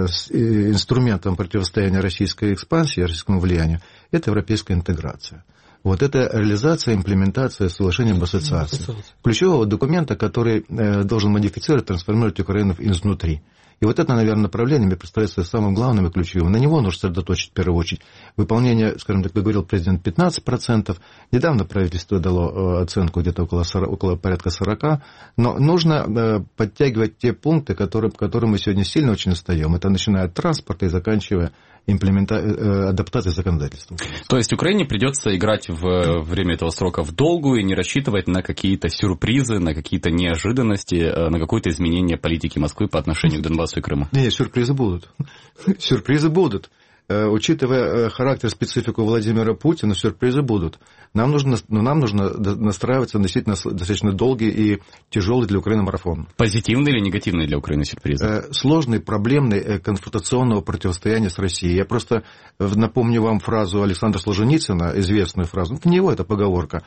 инструментом противостояния российской экспансии, российскому влиянию, это европейская интеграция. Вот это реализация, имплементация соглашения об ассоциации. Ключевого документа, который должен модифицировать, трансформировать Украину изнутри. И вот это, наверное, направление мне представляется самым главным и ключевым. На него нужно сосредоточить в первую очередь. Выполнение, скажем так, как говорил президент, пятнадцать процентов. Недавно правительство дало оценку где-то около, сорок, около порядка сорока. Но нужно подтягивать те пункты, которые, к которым мы сегодня сильно очень отстаем. Это начиная от транспорта и заканчивая имплемента... адаптацией законодательства. То есть Украине придется играть в время этого срока в долгую и не рассчитывать на какие-то сюрпризы, на какие-то неожиданности, на какое-то изменение политики Москвы по отношению к Донбассу и Крыму? Нет, сюрпризы будут. Сюрпризы будут. Учитывая характер, специфику Владимира Путина, сюрпризы будут. Нам нужно, ну, нам нужно настраиваться на действительно достаточно долгий и тяжелый для Украины марафон. Позитивный или негативный для Украины сюрпризы? Сложный, проблемный, конфронтационного противостояния с Россией. Я просто напомню вам фразу Александра Солженицына, известную фразу, это не его, это поговорка.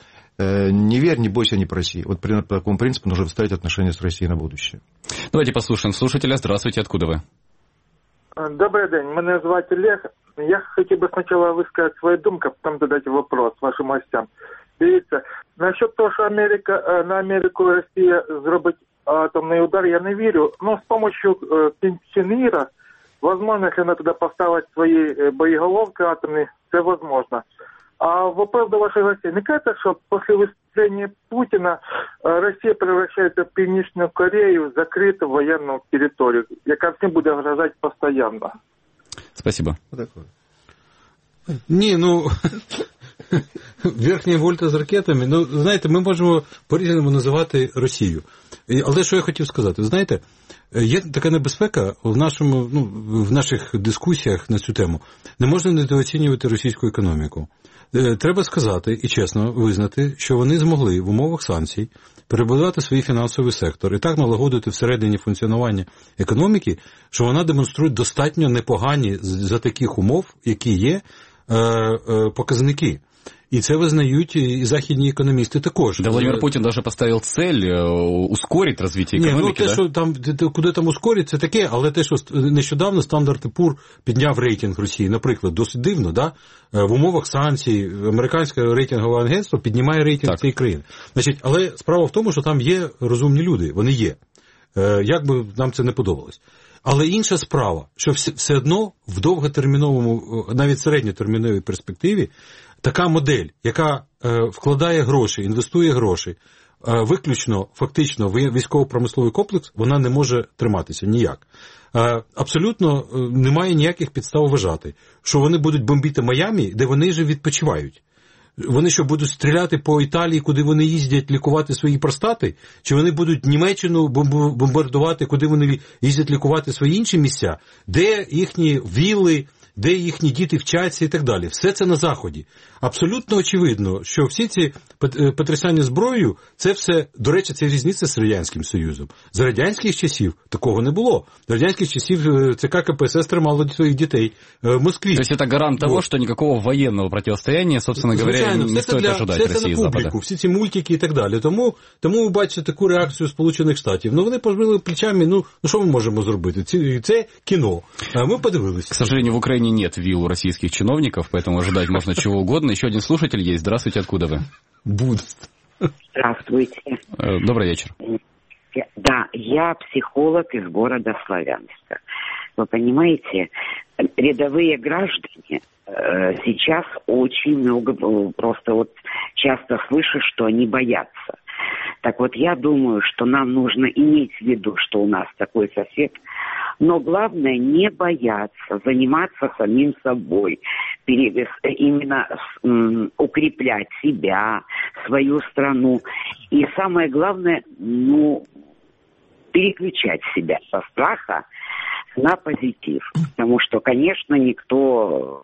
Не верь, не бойся, не проси. Вот примерно по такому принципу нужно выстраивать отношения с Россией на будущее. Давайте послушаем слушателя. Здравствуйте, откуда вы? Добрий день, мене звати Олег. Я хотів би спочатку висказати свою думку, а потім задати вопрос вашим гостям. Дивіться, насчет того, що Америка, на Америку Росія зробить атомний удар, я не вірю. Но з допомогою пенсіонера, можливо, якщо вона туди поставить свої боєголовки атомні, це можливо. А вопрос до ваших гостей. Не кажется, что после выступления Путина Россия превращается в Північну Корею, закрытую военную территорию, яка всім буде угрожать постоянно? Спасибо. Ні, ну, верхні вольта з ракетами, ну, знаєте, ми можемо по-різному називати Росію. Але що я хотів сказати, знаєте, є така небезпека в, нашому, ну, в наших дискусіях на цю тему. Не можна недооцінювати російську економіку. Треба сказати і чесно визнати, що вони змогли в умовах санкцій перебудувати свій фінансовий сектор і так налагодити всередині функціонування економіки, що вона демонструє достатньо непогані за таких умов, які є, показники. И це визнають и західні економісти також. Да, Владимир Путин даже поставил цель ускорить развитие економіки. Ні, ну те, да? що там, куди там ускорить, це таке, але те, що нещодавно Standard енд Poor's підняв рейтинг Росії, наприклад, досить дивно, да? В умовах санкцій американське рейтингове агентство піднімає рейтинг так. цієї країни. Значить, але справа в тому, що там є розумні люди, вони є. Як би нам це не подобалось. Але інша справа, що все одно в довготерміновому, навіть середньотерміновій перспективі, така модель, яка е, вкладає гроші, інвестує гроші, е, виключно, фактично, в військово-промисловий комплекс, вона не може триматися ніяк. Е, абсолютно е, немає ніяких підстав вважати, що вони будуть бомбити Майамі, де вони вже відпочивають. Вони що, будуть стріляти по Італії, куди вони їздять лікувати свої простати? Чи вони будуть Німеччину бомбардувати, куди вони їздять лікувати свої інші місця? Де їхні вілли, де їхні діти вчаться і так далі. Все це на Заході. Абсолютно очевидно, що всі ці потрясання зброєю, це все, до речі, це різниця з Радянським Союзом. З радянських часів такого не було. З радянських часів ЦК КПСС тримало своїх дітей в Москві. То есть это гарант того, что никакого военного противостояния, собственно говоря, не стоит для, ожидать Росії з Запада. Всі ці мультики і так далі. Тому, тому ви бачите таку реакцію Сполучених Штатів. Ну, вони пожмили плечами, ну, ну що ми можемо зробити? Це, це кіно. А ми подивилися. К сожалению, в Украине нет вилл у российских чиновников, поэтому ожидать можно чего угодно. Еще один слушатель есть. Здравствуйте, откуда вы? Буд. Здравствуйте. Добрый вечер. Да, я психолог из города Славянска. Вы понимаете, рядовые граждане э, сейчас очень много, просто вот часто слышу, что они боятся. Так вот, я думаю, что нам нужно иметь в виду, что у нас такой сосед, но главное не бояться, заниматься самим собой, перевес, именно м, укреплять себя, свою страну. И самое главное, ну, переключать себя со страха на позитив. Потому что, конечно, никто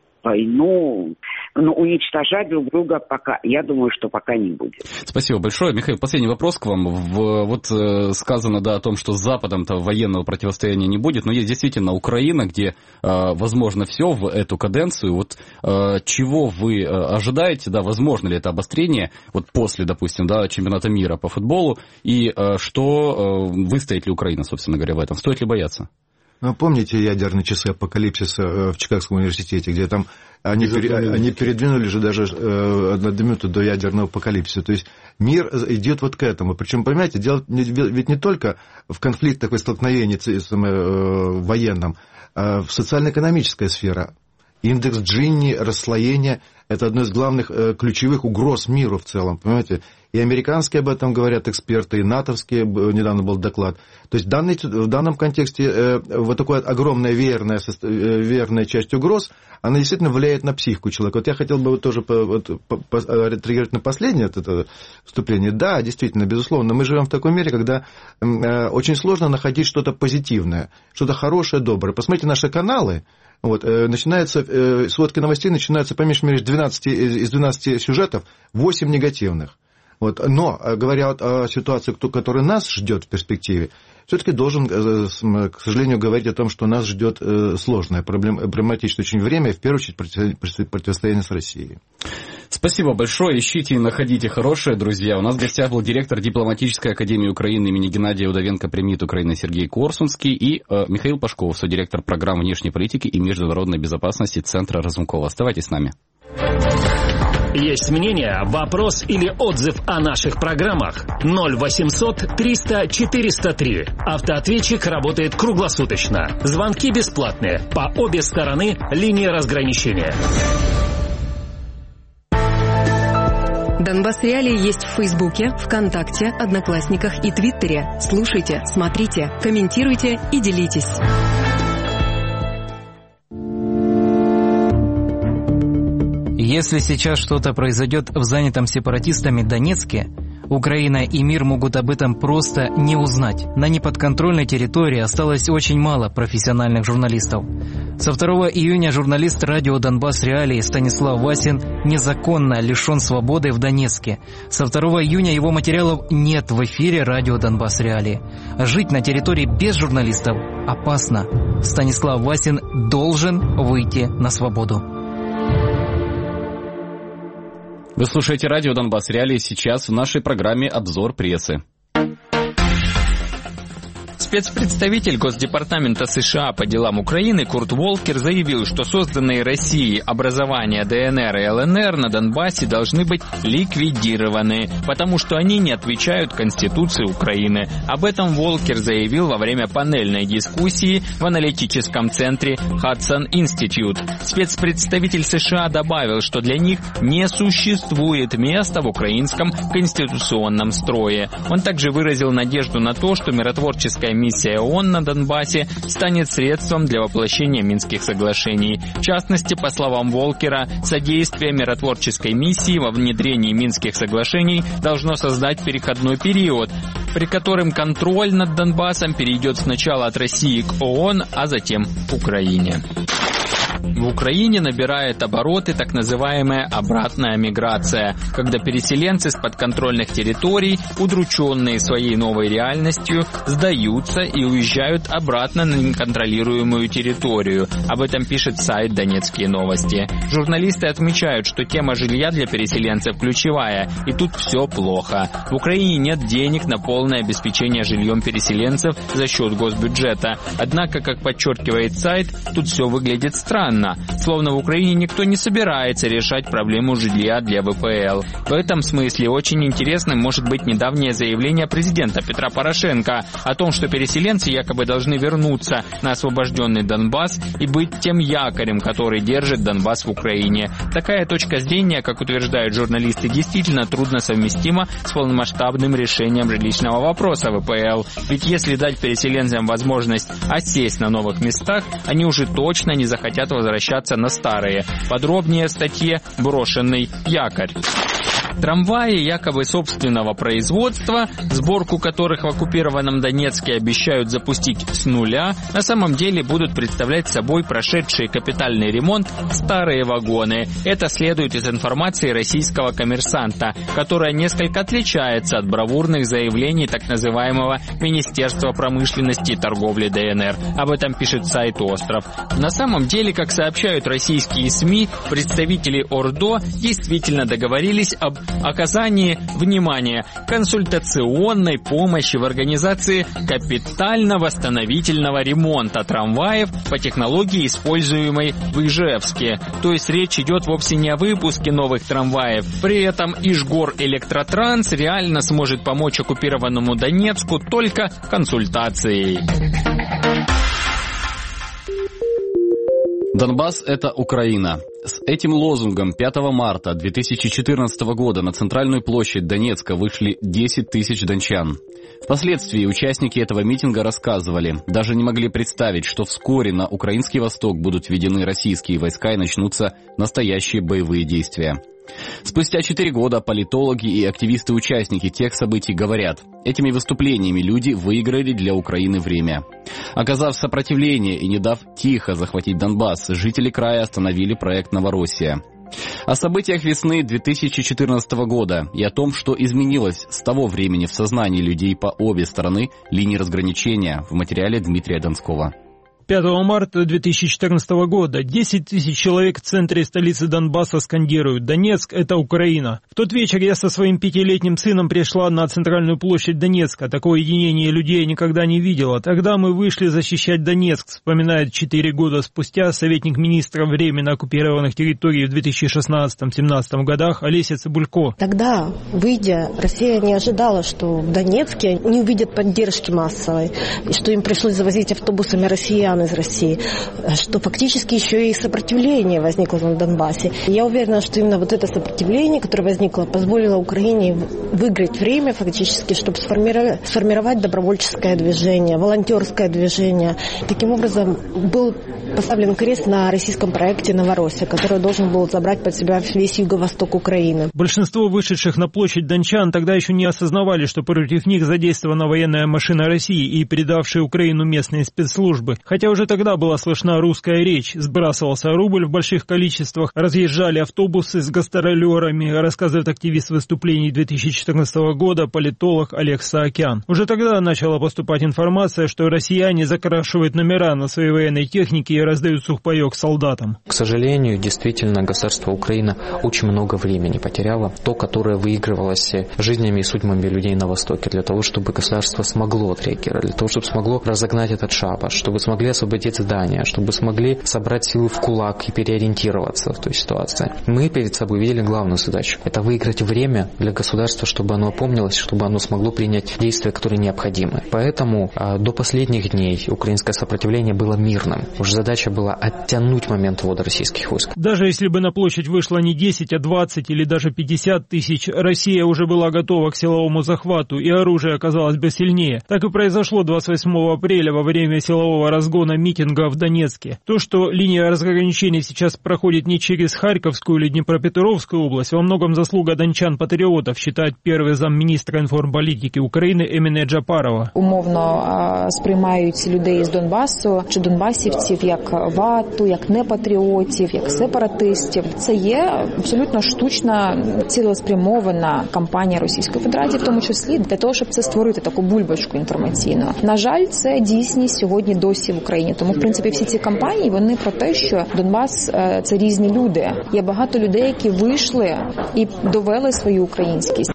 войну, ну, уничтожать друг друга пока, я думаю, что пока не будет. Спасибо большое. Михаил, последний вопрос к вам. В, вот э, сказано, да, о том, что с Западом-то военного противостояния не будет, но есть действительно Украина, где э, возможно все в эту каденцию. Вот э, чего вы э, ожидаете, да, возможно ли это обострение вот после, допустим, да, чемпионата мира по футболу, и э, что э, выстоит ли Украина, собственно говоря, в этом? Стоит ли бояться? Ну, помните ядерные часы апокалипсиса в Чикагском университете, где там они, пере, они передвинули же даже э, на минуту до ядерного апокалипсиса. То есть мир идет вот к этому. Причем, понимаете, дело ведь не только в конфликтах и столкновениях э, военном, а в социально-экономической сфере. Индекс Джинни, расслоение – это одно из главных э, ключевых угроз миру в целом, понимаете? И американские об этом говорят эксперты, и натовские, недавно был доклад. То есть в, данный, в данном контексте э, вот такая огромная веерная, э, веерная часть угроз, она действительно влияет на психику человека. Вот я хотел бы вот тоже по, вот, по, по, реагировать на последнее это, это вступление. Да, действительно, безусловно, мы живем в таком мире, когда э, очень сложно находить что-то позитивное, что-то хорошее, доброе. Посмотрите наши каналы. Вот, э, начинаются, э, сводки новостей начинаются, по меньшей мере, из двенадцати, из двенадцати сюжетов, восемь негативных. Вот, но, говоря о, о ситуации, которая нас ждет в перспективе, все-таки должен, э, к сожалению, говорить о том, что нас ждет э, сложное, проблем, проблематичное очень время, и в первую очередь противостояние с Россией. Спасибо большое. Ищите и находите хорошее, друзья. У нас в гостях был директор Дипломатической академии Украины имени Геннадия Удовенко при МИД Украины Сергей Корсунский и э, Михаил Пашков, содиректор программ внешней политики и международной безопасности Центра Разумкова. Оставайтесь с нами. Есть мнение, вопрос или отзыв о наших программах? ноль восемьсот триста четыреста три. Автоответчик работает круглосуточно. Звонки бесплатные. По обе стороны линии разграничения. Донбасс Реалии есть в Фейсбуке, ВКонтакте, Одноклассниках и Твиттере. Слушайте, смотрите, комментируйте и делитесь. Если сейчас что-то произойдет в занятом сепаратистами Донецке, Украина и мир могут об этом просто не узнать. На неподконтрольной территории осталось очень мало профессиональных журналистов. Со второго июня журналист радио «Донбасс Реалии» Станислав Васин незаконно лишен свободы в Донецке. Со второго июня его материалов нет в эфире радио «Донбасс Реалии». Жить на территории без журналистов опасно. Станислав Васин должен выйти на свободу. Вы слушаете радио «Донбасс Реалии». Сейчас в нашей программе «Обзор прессы». Спецпредставитель Госдепартамента США по делам Украины Курт Волкер заявил, что созданные Россией образования ДНР и ЛНР на Донбассе должны быть ликвидированы, потому что они не отвечают Конституции Украины. Об этом Волкер заявил во время панельной дискуссии в аналитическом центре Hudson Institute. Спецпредставитель США добавил, что для них не существует места в украинском конституционном строе. Он также выразил надежду на то, что миротворческая миссия ООН на Донбассе станет средством для воплощения Минских соглашений. В частности, по словам Волкера, содействие миротворческой миссии во внедрении Минских соглашений должно создать переходной период, при котором контроль над Донбассом перейдет сначала от России к ООН, а затем к Украине. В Украине набирает обороты так называемая обратная миграция, когда переселенцы с подконтрольных территорий, удрученные своей новой реальностью, сдаются и уезжают обратно на неконтролируемую территорию. Об этом пишет сайт «Донецкие новости». Журналисты отмечают, что тема жилья для переселенцев ключевая, и тут все плохо. В Украине нет денег на полное обеспечение жильем переселенцев за счет госбюджета. Однако, как подчеркивает сайт, тут все выглядит странно. странно, словно в Украине никто не собирается решать проблему жилья для ВПЛ. В этом смысле очень интересным может быть недавнее заявление президента Петра Порошенко о том, что переселенцы якобы должны вернуться на освобожденный Донбасс и быть тем якорем, который держит Донбасс в Украине. Такая точка зрения, как утверждают журналисты, действительно трудно совместима с полномасштабным решением жилищного вопроса ВПЛ. Ведь если дать переселенцам возможность осесть на новых местах, они уже точно не захотят возвращаться на старые. Подробнее в статье «Брошенный якорь». Трамваи якобы собственного производства, сборку которых в оккупированном Донецке обещают запустить с нуля, на самом деле будут представлять собой прошедшие капитальный ремонт старые вагоны. Это следует из информации российского «Коммерсанта», которая несколько отличается от бравурных заявлений так называемого Министерства промышленности и торговли ДНР. Об этом пишет сайт «Остров». На самом деле, как сообщают российские СМИ, представители ОРДО действительно договорились об оказании, внимания, консультационной помощи в организации капитально-восстановительного ремонта трамваев по технологии, используемой в Ижевске. То есть речь идет вовсе не о выпуске новых трамваев. При этом Ижгор-Электротранс реально сможет помочь оккупированному Донецку только консультацией. Донбасс – это Украина. С этим лозунгом пятого марта две тысячи четырнадцатого года на центральную площадь Донецка вышли десять тысяч дончан. Впоследствии участники этого митинга рассказывали, даже не могли представить, что вскоре на украинский восток будут введены российские войска и начнутся настоящие боевые действия. Спустя четыре года политологи и активисты-участники тех событий говорят, этими выступлениями люди выиграли для Украины время. Оказав сопротивление и не дав тихо захватить Донбасс, жители края остановили проект «Новороссия». О событиях весны две тысячи четырнадцатого года и о том, что изменилось с того времени в сознании людей по обе стороны линии разграничения, в материале Дмитрия Донского. пятого марта две тысячи четырнадцатого года десять тысяч человек в центре столицы Донбасса скандируют «Донецк – это Украина». В тот вечер я со своим пятилетним сыном пришла на центральную площадь Донецка. Такое единение людей я никогда не видела. Тогда мы вышли защищать Донецк, вспоминает четыре года спустя советник министра временно оккупированных территорий в две тысячи шестнадцатом-семнадцатом годах Олеся Цыбулько. Тогда, выйдя, Россия не ожидала, что в Донецке не увидят поддержки массовой, и что им пришлось завозить автобусами россиян из России, что фактически еще и сопротивление возникло на Донбассе. Я уверена, что именно вот это сопротивление, которое возникло, позволило Украине выиграть время фактически, чтобы сформировать, сформировать добровольческое движение, волонтерское движение. Таким образом, был поставлен крест на российском проекте «Новороссия», который должен был забрать под себя весь юго-восток Украины. Большинство вышедших на площадь дончан тогда еще не осознавали, что против них задействована военная машина России и предавшие Украину местные спецслужбы. Хотя уже тогда была слышна русская речь, сбрасывался рубль в больших количествах, разъезжали автобусы с гастролерами, рассказывает активист выступлений две тысячи четырнадцатого года, политолог Олег Саакян. Уже тогда начала поступать информация, что россияне закрашивают номера на своей военной технике и раздают сухпайок солдатам. К сожалению, действительно, государство Украина очень много времени потеряло, то, которое выигрывалось жизнями и судьбами людей на Востоке, для того, чтобы государство смогло отреагировать, для того, чтобы смогло разогнать этот шабаш, чтобы смогли освободить здания, чтобы смогли собрать силы в кулак и переориентироваться в той ситуации. Мы перед собой видели главную задачу. Это выиграть время для государства, чтобы оно опомнилось, чтобы оно смогло принять действия, которые необходимы. Поэтому а, до последних дней украинское сопротивление было мирным. Уже задача была оттянуть момент ввода российских войск. Даже если бы на площадь вышло не десять, а двадцать или даже пятьдесят тысяч, Россия уже была готова к силовому захвату, и оружие оказалось бы сильнее. Так и произошло двадцать восьмого апреля во время силового разгона митинга в Донецке. То, что линия разграничения сейчас проходит не через Харьковскую или Днепропетровскую область, во многом заслуга дончан-патриотов, считает первый замміністра інформполітики України Еміне Джапарова. Умовно сприймають людей з Донбасу чи донбасівців як вату, як непатріотів, як сепаратистів. Це є абсолютно штучна, цілеспрямована кампанія Російської Федерації, в тому числі для того, щоб це створити таку бульбашку інформаційну. На жаль, це дійсність сьогодні досі в Україні. Тому, в принципі, всі ці кампанії, вони про те, що Донбас – це різні люди. Є багато людей, які вийшли і довели свою українськість.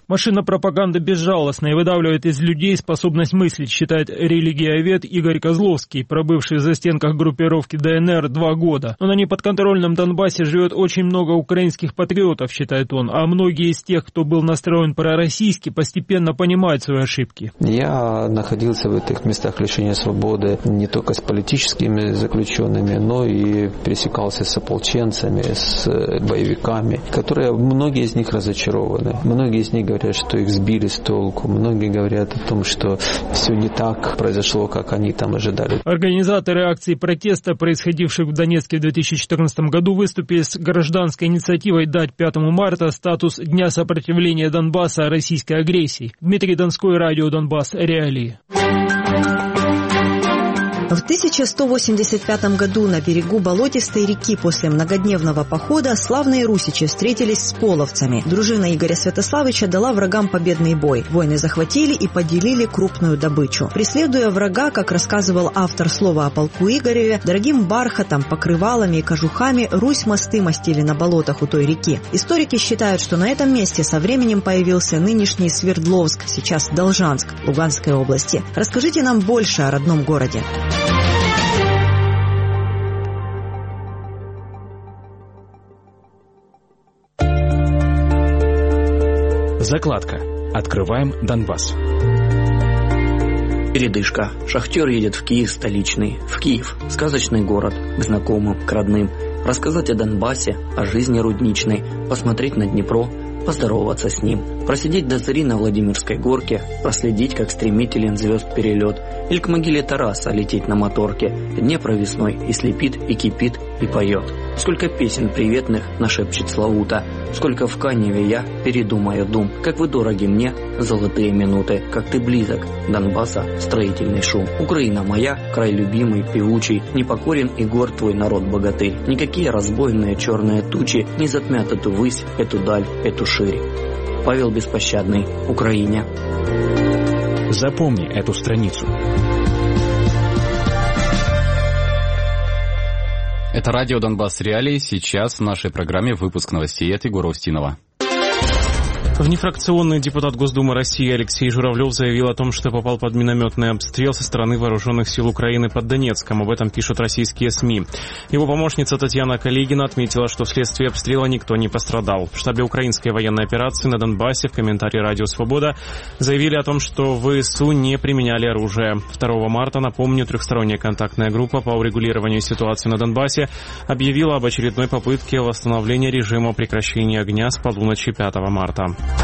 Машина пропаганды безжалостна и выдавливает из людей способность мыслить, считает религиовед Игорь Козловский, пробывший в застенках группировки ДНР два года. Но на неподконтрольном Донбассе живет очень много украинских патриотов, считает он, а многие из тех, кто был настроен пророссийски, постепенно понимают свои ошибки. Я находился в этих местах лишения свободы не только с политическими заключенными, но и пересекался с ополченцами, с боевиками, которые, многие из них разочарованы. Многие из них говорят, что их сбили с толку. Многие говорят о том, что все не так произошло, как они там ожидали. Организаторы акции протеста, происходивших в Донецке в две тысячи четырнадцатом году, выступили с гражданской инициативой дать пятому марта статус Дня сопротивления Донбасса российской агрессии. Дмитрий Донской, радио Донбасс, реалии. В тысяча сто восемьдесят пятом году на берегу болотистой реки после многодневного похода славные русичи встретились с половцами. Дружина Игоря Святославича дала врагам победный бой. Воины захватили и поделили крупную добычу. Преследуя врага, как рассказывал автор слова о полку Игореве, дорогим бархатом, покрывалами и кожухами Русь мосты мастили на болотах у той реки. Историки считают, что на этом месте со временем появился нынешний Свердловск, сейчас Должанск, Луганской области. Расскажите нам больше о родном городе. Закладка. Открываем Донбасс. Передышка. Шахтер едет в Киев столичный. В Киев. Сказочный город. К знакомым, к родным. Рассказать о Донбассе, о жизни рудничной. Посмотреть на Днепро. Поздороваться с ним. Просидеть до зари на Владимирской горке. Проследить, как стремителен звезд перелет. Или к могиле Тараса лететь на моторке. Днепр весной и слепит, и кипит, и поет. Сколько песен приветных нашепчет Славута. Сколько в Каневе я передумаю дум. Как вы дороги мне, золотые минуты. Как ты близок, Донбасса, строительный шум. Украина моя, край любимый, певучий. Непокорен и горд твой народ богатырь. Никакие разбойные черные тучи не затмят эту высь, эту даль, эту ширь. Павел Беспощадный, Украине. Запомни эту страницу. Это радио Донбасс Реалии. Сейчас в нашей программе выпуск новостей от Егора Устинова. Внефракционный депутат Госдумы России Алексей Журавлев заявил о том, что попал под минометный обстрел со стороны вооруженных сил Украины под Донецком. Об этом пишут российские СМИ. Его помощница Татьяна Коллегина отметила, что вследствие обстрела никто не пострадал. В штабе украинской военной операции на Донбассе в комментарии «Радио Свобода» заявили о том, что ВСУ не применяли оружие. второго марта, напомню, трехсторонняя контактная группа по урегулированию ситуации на Донбассе объявила об очередной попытке восстановления режима прекращения огня с полуночи пятого марта.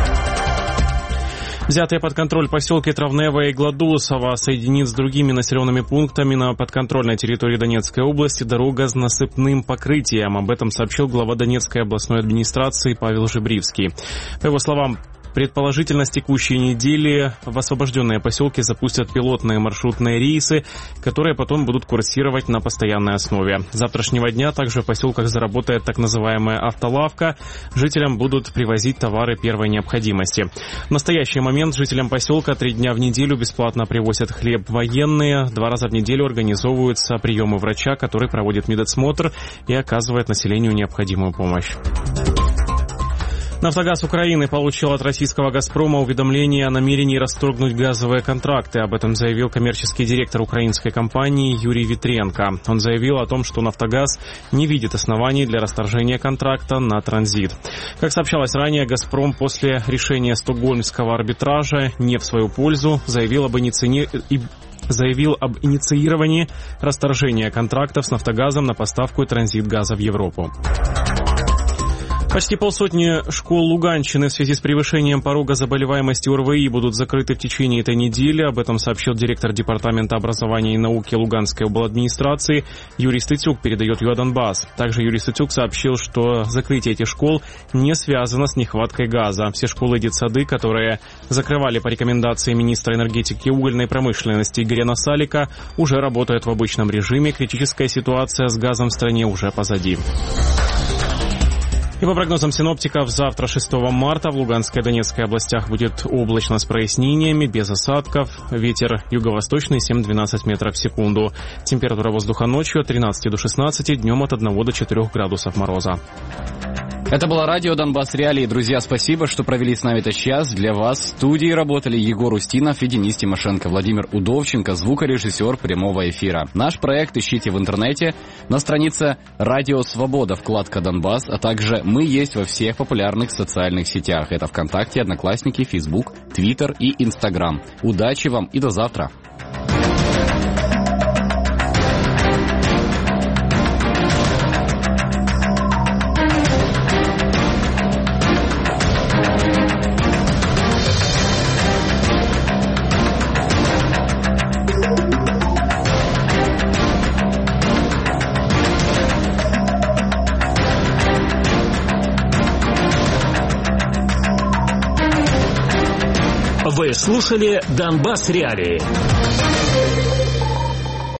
Взятые под контроль поселки Травнево и Гладусово соединит с другими населенными пунктами на подконтрольной территории Донецкой области дорога с насыпным покрытием. Об этом сообщил глава Донецкой областной администрации Павел Жебривский. По его словам, предположительно, с текущей недели в освобожденные поселки запустят пилотные маршрутные рейсы, которые потом будут курсировать на постоянной основе. С завтрашнего дня также в поселках заработает так называемая автолавка. Жителям будут привозить товары первой необходимости. В настоящий момент жителям поселка три дня в неделю бесплатно привозят хлеб военные. Два раза в неделю организовываются приемы врача, который проводит медосмотр и оказывает населению необходимую помощь. «Нафтогаз Украины» получил от российского «Газпрома» уведомление о намерении расторгнуть газовые контракты. Об этом заявил коммерческий директор украинской компании Юрий Витренко. Он заявил о том, что «Нафтогаз» не видит оснований для расторжения контракта на транзит. Как сообщалось ранее, «Газпром» после решения стокгольмского арбитража не в свою пользу заявил об инициировании заявил об инициировании расторжения контрактов с «Нафтогазом» на поставку и транзит газа в Европу. Почти полсотни школ Луганщины в связи с превышением порога заболеваемости ОРВИ будут закрыты в течение этой недели. Об этом сообщил директор Департамента образования и науки Луганской обладминистрации Юрий Стытюк, передает ЮАДонбасс. Также Юрий Стытюк сообщил, что закрытие этих школ не связано с нехваткой газа. Все школы и детсады, которые закрывали по рекомендации министра энергетики и угольной промышленности Игоря Насалика, уже работают в обычном режиме. Критическая ситуация с газом в стране уже позади. И по прогнозам синоптиков, завтра, шестого марта, в Луганской и Донецкой областях будет облачно с прояснениями, без осадков. Ветер юго-восточный семь-двенадцать метров в секунду. Температура воздуха ночью от тринадцати до шестнадцати, днем от одного до четырёх градусов мороза. Это было радио «Донбасс Реалии». Друзья, спасибо, что провели с нами этот час. Для вас в студии работали Егор Устинов и Денис Тимошенко, Владимир Удовченко, звукорежиссер прямого эфира. Наш проект ищите в интернете на странице «Радио Свобода», вкладка «Донбасс», а также мы есть во всех популярных социальных сетях. Это ВКонтакте, Одноклассники, Фейсбук, Твиттер и Инстаграм. Удачи вам и до завтра. Вы слушали «Донбасс Реалии».